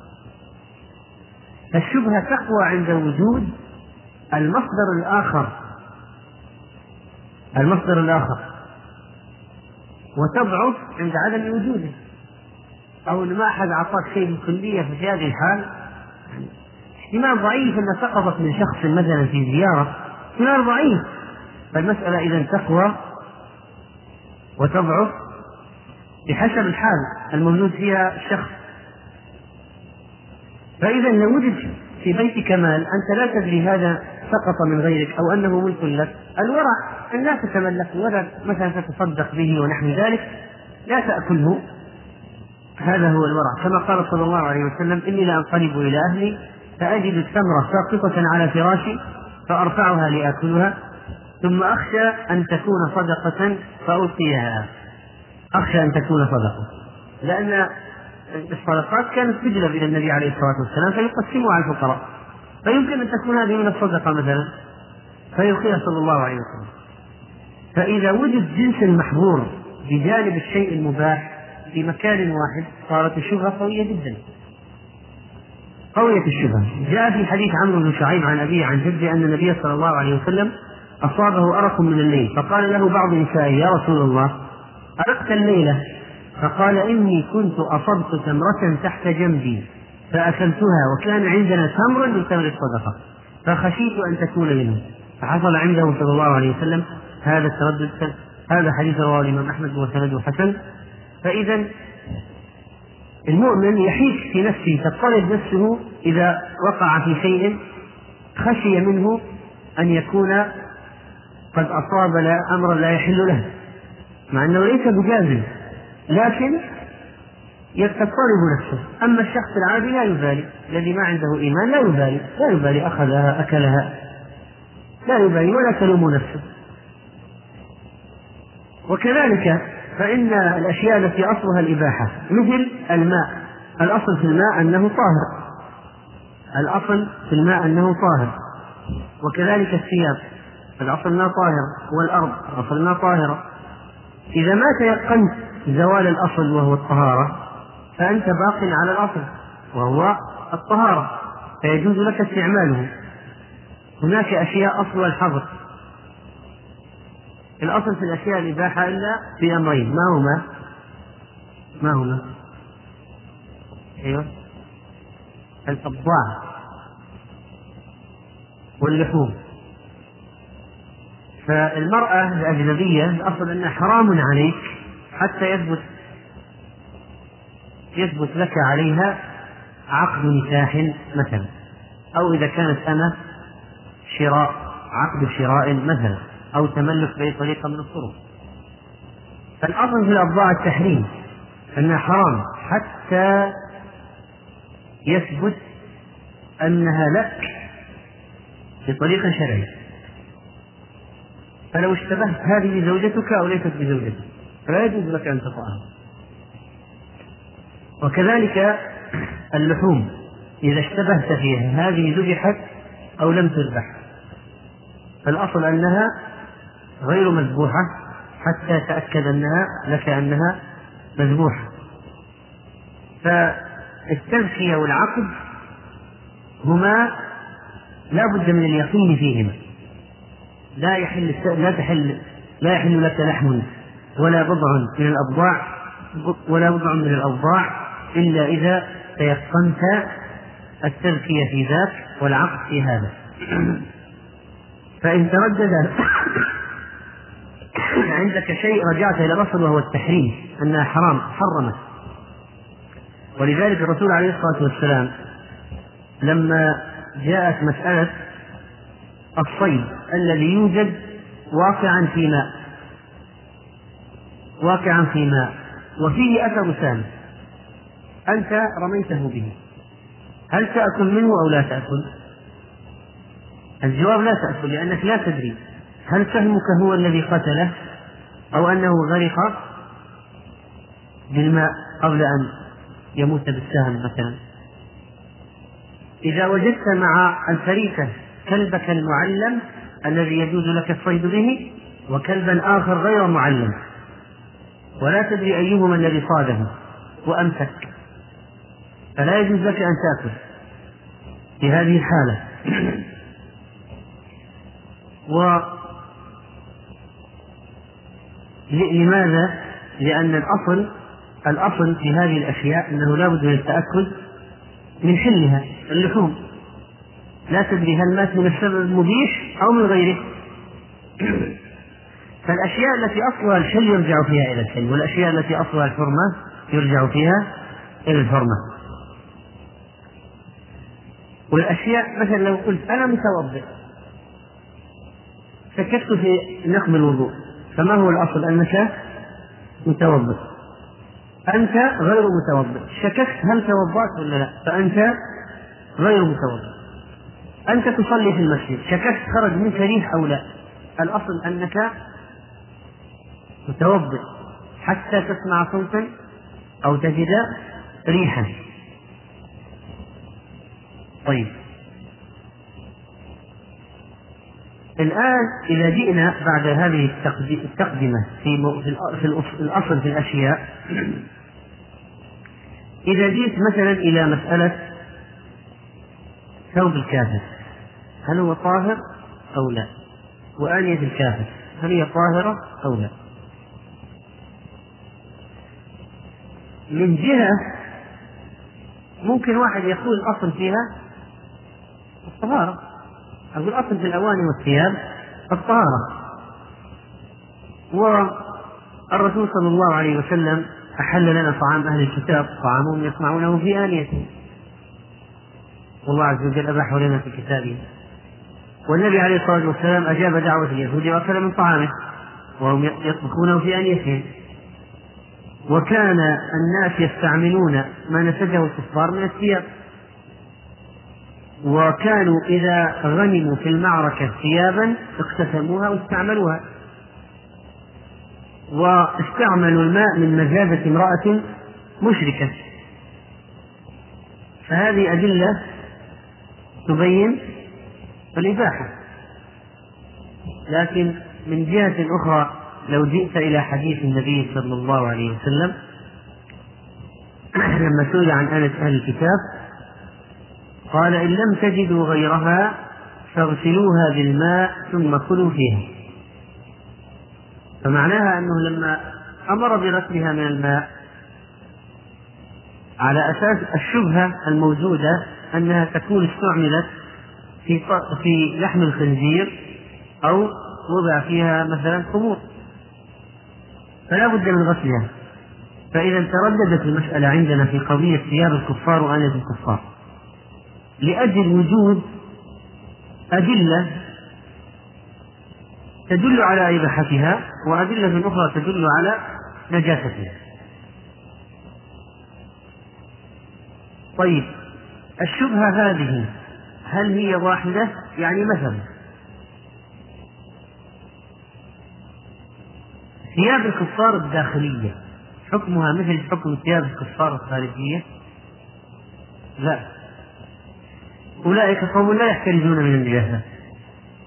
الشبهة تقوى عند وجود المصدر الآخر وتضعف عند عدم وجوده، أو ما أحد أعطاك شيء بالكلية. في هذه الحال احتمال ضعيف أن سقطت من شخص مثلا في زيارة، احتمال ضعيف، فالمسألة إذا تقوى وتضعف بحسب الحال الموجود فيها الشخص. فإذا لو وجد في بيتك مال أنت لا تدري هذا سقط من غيرك أو أنه ملك لك، الورع أن لا تتملك ولا مثلا تتصدق به ونحو ذلك، لا تأكله، هذا هو الورع. كما قال صلى الله عليه وسلم: إني لأنقلب إلى أهلي فأجد التمرة ساقطة على فراشي فأرفعها لآكلها ثم أخشى أن تكون صدقة فألقيها. أخشى أن تكون صدقة، لأن الصدقات كانت تجلب إلى النبي عليه الصلاة والسلام فيقسمها على الفقراء، فيمكن أن تكون هذه من الصدقة مثلا فيلقيها صلى الله عليه وسلم. فإذا وجد جنس المحظور بجانب الشيء المباح في مكان واحد صارت الشبهة قوية جدا، قوية الشبهة. جاء في حديث عمرو بن شعيب عن أبيه عن جده أن النبي صلى الله عليه وسلم أصابه أرق من الليل، فقال له بعض نسائه: يا رسول الله، أرقت الليلة؟ فقال: إني كنت أصبت تمرة تحت جنبي فأكلتها وكان عندنا تمر من تمر الصدقة فخشيت أن تكون منه، فحصل عنده صلى الله عليه وسلم هذا التردد. هذا حديث رواه الإمام أحمد وسنده حسن. فإذا المؤمن يحيك في نفسه، تضطرب نفسه إذا وقع في شيء خشي منه أن يكون قد أصاب أمرا لا يحل له، مع أنه ليس بجازم، لكن يضطرب نفسه. أما الشخص العادي لا يبالي، الذي ما عنده إيمان لا يبالي أخذها أكلها، لا يبالي ولا تلوم نفسه. وكذلك فإن الأشياء التي أصلها الإباحة مثل الماء، الأصل في الماء أنه طاهر، وكذلك الثياب الأصل أنها طاهرة، والأرض الأصل أنها طاهرة. إذا ما تيقنت زوال الأصل وهو الطهارة فأنت باق على الأصل وهو الطهارة، فيجوز لك استعماله. هناك أشياء أصلها الحظر، الأصل في الأشياء الإباحة إلا في أمرين، ما هما؟ أيوة، الأبضاع واللحوم. فالمرأة الأجنبية الأصل أنها حرام عليك حتى يثبت لك عليها عقد نكاح مثلا، أو إذا كانت أنا عقد شراء مثلا، أو تملك بأي طريقة من الطرق. فالأصل في الأبضاع التحريم، أنها حرام حتى يثبت أنها لك بطريقة شرعية. فلو اشتبهت هذه زوجتك أو ليست بزوجتك فلا يجوز لك أن تطعها. وكذلك اللحوم إذا اشتبهت فيها هذه ذبحت أو لم تذبح، فالأصل أنها غير مذبوحة حتى تأكد لك أنها مذبوحة. فالتزكية والعقد هما لا بد من اليقين فيهما. لا يحل لك لحم ولا بضع من الأبضاع إلا إذا تيقنت التزكية في ذاك والعقد في هذا. فإن تردد عندك شيء رجعت إلى الأصل وهو التحريم، أنها حرمت. ولذلك الرسول عليه الصلاة والسلام لما جاءت مسألة الصيد الذي يوجد واقعا في ماء وفيه أثر سام، أنت رميته به، هل تأكل منه أو لا تأكل؟ الجواب لا تأكل، لأنك لا تدري هل سهمك هو الذي قتله أو أنه غرق بالماء قبل أن يموت بالسهم مثلا. إذا وجدت مع الفريسة كلبك المعلم الذي يجوز لك الصيد به وكلبا آخر غير معلم ولا تدري أيهما الذي صاده وأمسك، فلا يجوز لك أن تأكل في هذه الحالة. لماذا؟ لأن الأصل في هذه الأشياء أنه لا بد من التأكد من حلها. اللحوم لا تدري هل مات من السبب المبيح أو من غيره. فالأشياء التي أصلها الحل يرجع فيها إلى الحل، والأشياء التي أصلها الحرمة يرجع فيها إلى الحرمة. والأشياء مثلا لو قلت أنا متوضئ شككت في نقض الوضوء، فما هو الأصل؟ أنك متوضئ. أنت غير متوضئ، شككت هل توضأت ولا لا، فأنت غير متوضئ. أنت تصلي في المسجد، شككت خرج منك ريح أو لا، الأصل أنك متوضئ حتى تسمع صوتا أو تجد ريحا. طيب، الآن إذا جئنا بعد هذه التقدمة في الأصل في الأشياء، إذا جئت مثلا إلى مسألة ثوب الكافر هل هو طاهر أو لا، وآنية الكافر هل هي طاهرة أو لا، من جهة ممكن واحد يقول الأصل فيها الطهارة، أقول الأصل في الأواني والثياب الطهارة، والرسول صلى الله عليه وسلم أحل لنا طعام أهل الكتاب، طعامهم يصنعونه في آنية، والله عز وجل أباحه لنا في كتابه. والنبي عليه الصلاة والسلام أجاب دعوة اليهود وأكل من طعامه وهم يطبخونه في آنيتهم. وكان الناس يستعملون ما نسجه الكفار من الثياب، وكانوا إذا غنموا في المعركة ثيابا اقتسموها واستعملوها، واستعملوا الماء من مجازة امرأة مشركة. فهذه أدلة تبين الإباحة. لكن من جهة أخرى لو جئت إلى حديث النبي صلى الله عليه وسلم لما سئل عن آنية أهل الكتاب قال إن لم تجدوا غيرها فاغسلوها بالماء ثم كلوا فيها، فمعناها أنه لما أمر بغسلها من الماء على أساس الشبهة الموجودة أنها تكون استعملت في لحم الخنزير أو وضع فيها مثلا خمور، فلا بد من غسلها. فإذا ترددت المسألة عندنا في قضية ثياب الكفار وآنية الكفار لأجل وجود أدلة تدل على إباحتها وأدلة أخرى تدل على نجاستها. طيب، الشبهة هذه هل هي واحدة؟ يعني مثلا ثياب الكفار الداخلية حكمها مثل حكم ثياب الكفار الخارجية؟ لا، أولئك قوم لا يحترزون من النجاسة.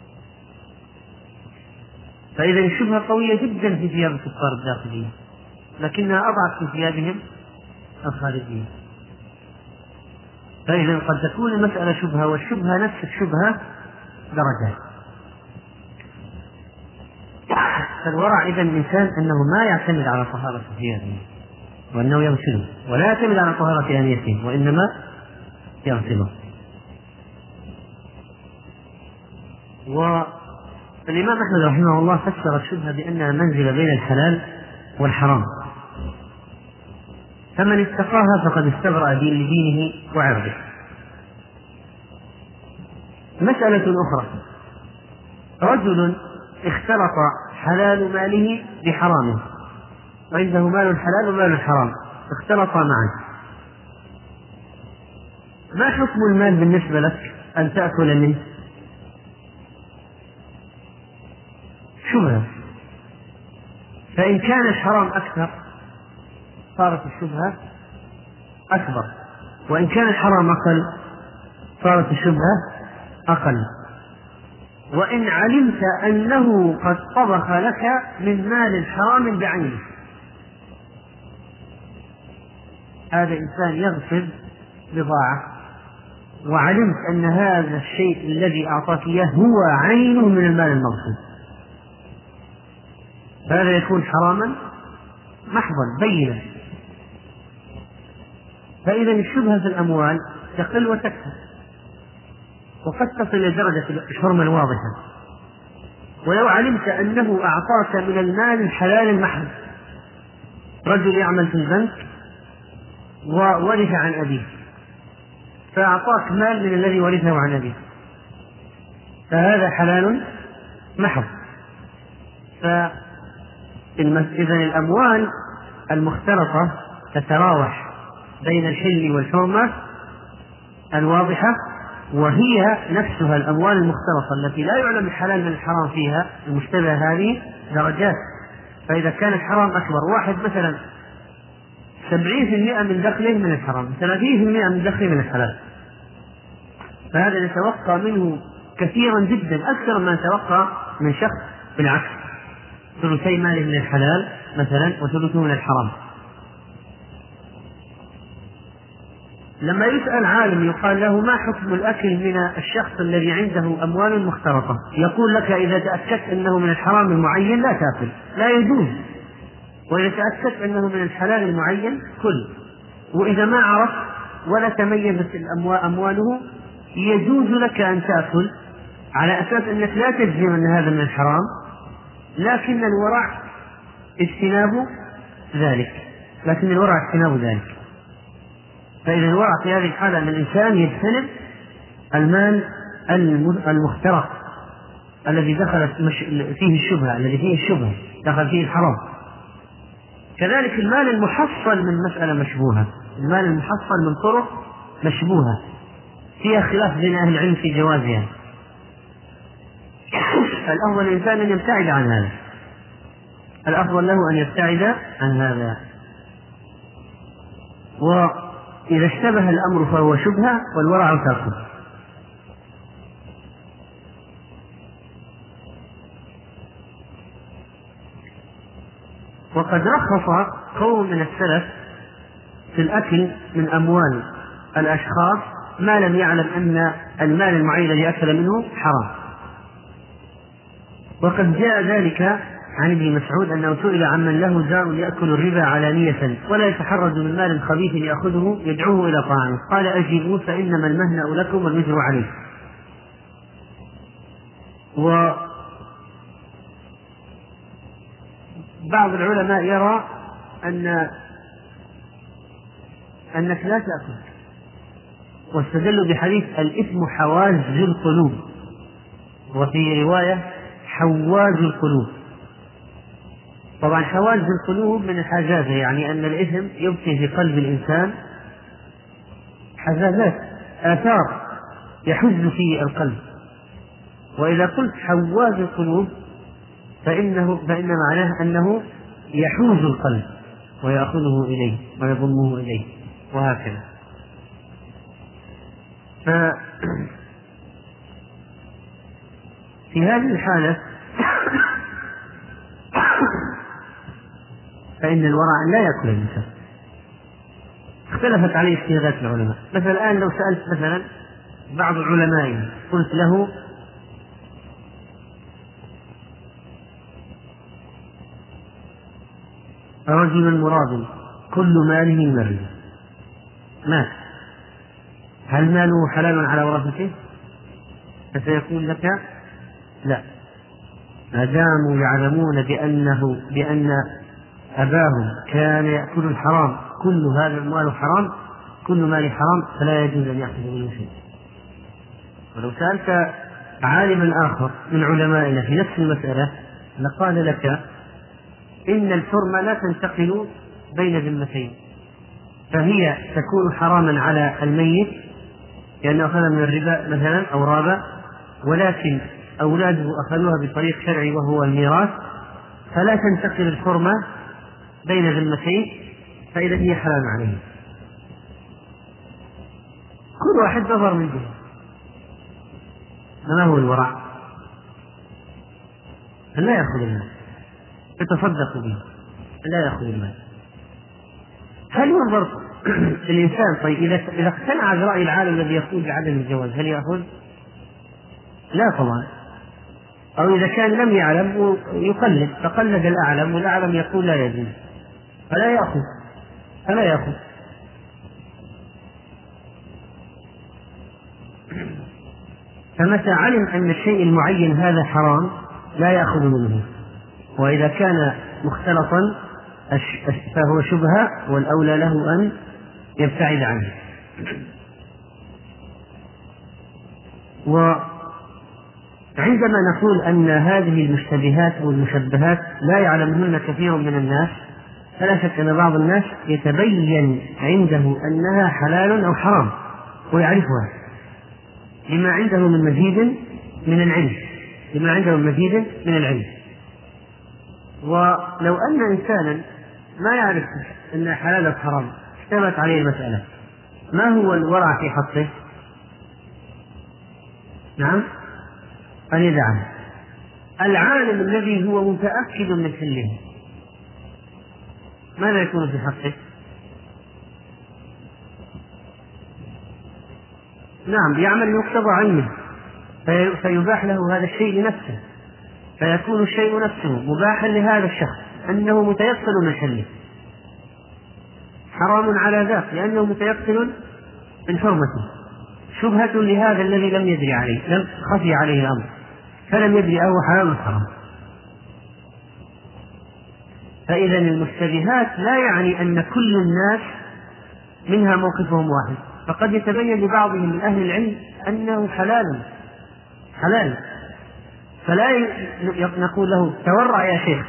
فإذا الشبهة قوية جدا في ثياب الكفار الداخلية، لكنها أضعف في ثيابهم الخارجية. فإذا قد تكون المسألة شبهة، والشبهة نفس الشبهة درجات. فالورع إذا الإنسان أنه ما يعتمد على طهارة ثيابه وأنه يغسله، ولا يعتمد على طهارة آنيته وإنما يغسله. والإمام أحمد رحمه الله فسر الشبهة بأنها منزلة بين الحلال والحرام، فمن اتقاها فقد استبرأ لدينه وعرضه. مسألة أخرى: رجل اختلط حلال ماله بحرامه، وعنده مال حلال ومال حرام اختلطا معا، ما حكم المال بالنسبة لك أن تأكل منه؟ شبهة. فإن كان الحرام أكثر صارت الشبهة أكبر، وإن كان الحرام أقل صارت الشبهة أقل. وإن علمت أنه قد طبخ لك من مال حرام بعينه، هذا إنسان يغسل بضاعة وعلمت أن هذا الشيء الذي أعطاك إياه هو عينه من المال المغسول، هذا يكون حراما محضا بينا. فإذا الشبهة في الأموال تقل وتكثر، وقد تصل إلى درجة الحرمة الواضحة. ولو علمت أنه أعطاك من المال الحلال المحض، رجل يعمل في البنك وورث عن أبيه فأعطاك مال من الذي ورثه عن أبيه، فهذا حلال محض. إذا الأموال المختلطة تتراوح بين الحل والحرمة الواضحة، وهي نفسها الأموال المختلطة التي لا يعلم الحلال من الحرام فيها المشتبه هذه درجات. فإذا كان الحرام أكبر، واحد مثلا 70% من دخله من الحرام، 30% من دخله من الحلال، فهذا نتوقع منه كثيرا جدا أكثر ما نتوقع من شخص بالعكس، ثلثي ماله من الحلال مثلا وثلثه من الحرام. لما يسأل عالم يقال له: ما حكم الأكل من الشخص الذي عنده أموال مختلطة؟ يقول لك: إذا تأكدت أنه من الحرام المعين لا تأكل، لا يجوز. وإذا تأكدت أنه من الحلال المعين كل. وإذا ما عرفت ولا تميزت أمواله يجوز لك أن تأكل على أساس أنك لا تجزم أن هذا من الحرام، لكن الورع اجتناب ذلك. فإذا الورع في هذه الحالة أن الإنسان يجتنب المال المخترق الذي دخلت فيه الشبهة دخل فيه الحرام. كذلك المال المحصل من مسألة مشبوهة، المال المحصل من طرق مشبوهة فيها خلاف بين أهل العلم في جوازها، الأفضل الإنسان أن يبتعد عن هذا، الأفضل له أن يبتعد عن هذا. وإذا اشتبه الأمر فهو شبهة والورع تركه. وقد رخص قوم من السلف في الأكل من أموال الأشخاص ما لم يعلم أن المال المعين الذي أكل منه حرام. وقد جاء ذلك عن ابن مسعود أنه سئل عمن له جار يأكل الربا علانية ولا يتحرز من مال خبيث يأخذه يدعوه إلى طعامه، قال: أجيبوا فإنما المهنأ لكم والوزر عليه. وبعض العلماء يرى أنك لا تأكل، واستدلوا بحديث: الإثم حواز القلوب، وفي رواية حواز القلوب. طبعا حواز القلوب من الحجازة، يعني أن الإثم يبقي في قلب الإنسان حزازات، آثار يحز في القلب. وإذا قلت حواز القلوب فإن معناه أنه يحوز القلب ويأخذه إليه ويضمه إليه وهكذا. في هذه الحالة فإن الورع أن لا يأكل الإنسان. اختلفت عليه اجتهادات العلماء. مثلا الآن لو سألت مثلا بعض علمائنا قلت له رجل مراد كل ماله مريض مات، هل ماله حلال على ورثته؟ فسيقول لك لا، ما داموا يعلمون بأن أباهم كان يأكل الحرام، كل هذا المال حرام، كل مال حرام، فلا يجوز أن يأخذ منه شيء. ولو سألت عالما آخر من علمائنا في نفس المسألة لقال لك إن الحرمة لا تنتقل بين ذمتين، فهي تكون حراما على الميت لأنه أخذ من الربا مثلا أو رابا، ولكن أولاده أخذوها بطريق شرعي وهو الميراث، فلا تنتقل الحرمة بين ذمتين، فإذا هي حلال عليه. كل واحد نظر من جهة. ما هو الورع؟ أن لا يأخذ المال، يتصدق به، أن لا يأخذ المال. هل ينظر الإنسان طيب إذا اقتنع برأي العالم الذي يقول بعدم الجواز هل يأخذ؟ لا طبعا. أو إذا كان لم يعلم يقلد، فقلد الأعلم والأعلم يقول لا يجوز، فلا يأخذ. فمتى علم أن الشيء المعين هذا حرام لا يأخذ منه، وإذا كان مختلطا فهو شبهة والأولى له أن يبتعد عنه. وعندما نقول أن هذه المشتبهات أو المشبهات لا يعلمهن كثير من الناس، فلا شك أن بعض الناس يتبين عنده أنها حلال أو حرام ويعرفها لما عنده من مزيد من العلم، ولو أن إنسانا ما يعرف أنها حلال أو حرام اشتبهت عليه المسألة، ما هو الورع في حقه؟ نعم، أن يدعه. العالم الذي هو متأكد من حله ماذا يكون في حقه؟ نعم، يعمل مقتضى علمه فيباح له هذا الشيء لنفسه، فيكون الشيء نفسه مباحا لهذا الشخص أنه متيقن من حله، حرام على ذاك لأنه متيقن من حرمته، شبهة لهذا الذي لم يدري عليه، لم خفي عليه الأمر فلم يدري أهو حلال حرام. فإذا المشتبهات لا يعني أن كل الناس منها موقفهم واحد، فقد يتبين لبعضهم من أهل العلم أنه حلال، فلا نقول له تورع يا شيخ،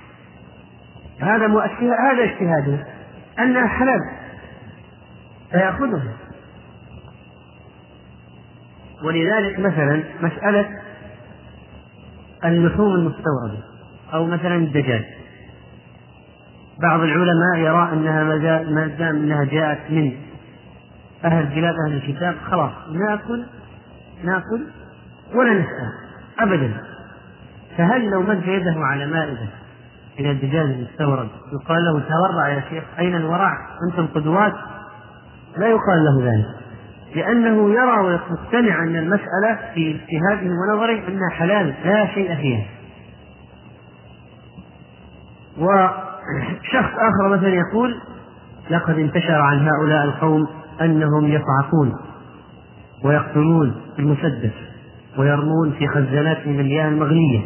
هذا اجتهاده أنه حلال فيأخذه. ولذلك مثلا مسألة اللحوم المستوردة أو مثلا الدجاج، بعض العلماء يرى أنها ما دام أنها جاءت من بلاد أهل الكتاب خلاص نأكل ولا نسأل أبدا. فهل لو مد يده على مائدة إلى الدجاج المستورد يقال له تورع يا شيخ؟ أين الورع؟ أنتم قدوات. لا يقال له ذلك، لأنه يرى ويقتنع أن المسألة في اجتهاده ونظره أنها حلال لا شيء فيها. وشخص آخر مثلا يقول لقد انتشر عن هؤلاء القوم أنهم يصعقون ويقتلون بالمسدس ويرمون في خزانات من المياه المغلية.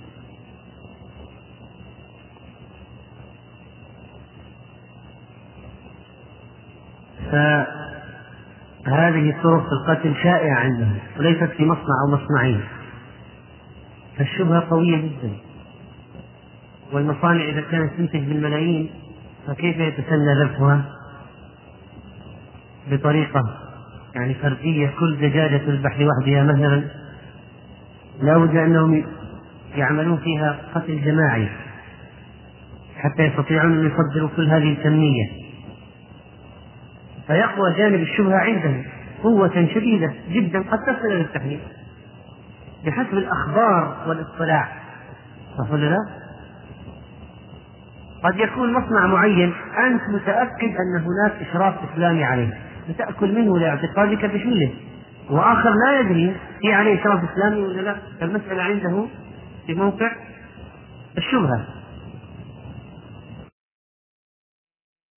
فهذه طرق القتل شائعة عندهم وليست في مصنع أو مصنعين، فالشبهة قوية جدا. والمصانع إذا كانت تنتج بالملايين فكيف يتسنى ذبحها بطريقة يعني فردية؟ كل دجاجة تذبح لوحدها مثلا لا بد أنهم يعملون فيها قتل جماعي حتى يستطيعون أن يصدروا كل هذه الكمية، فيقوى جانب الشبهة عندهم قوة شديدة جدا قد تصل إلى التحريم بحسب الأخبار والاطلاع. صح ولا لا؟ قد يكون مصنع معين أنت متأكد أن هناك إشراف إسلامي عليه، بتأكل منه لاعتقادك بحله، وآخر لا يدري في عليه إشراف إسلامي ولا لا. المسألة عنده في موقع الشبهة.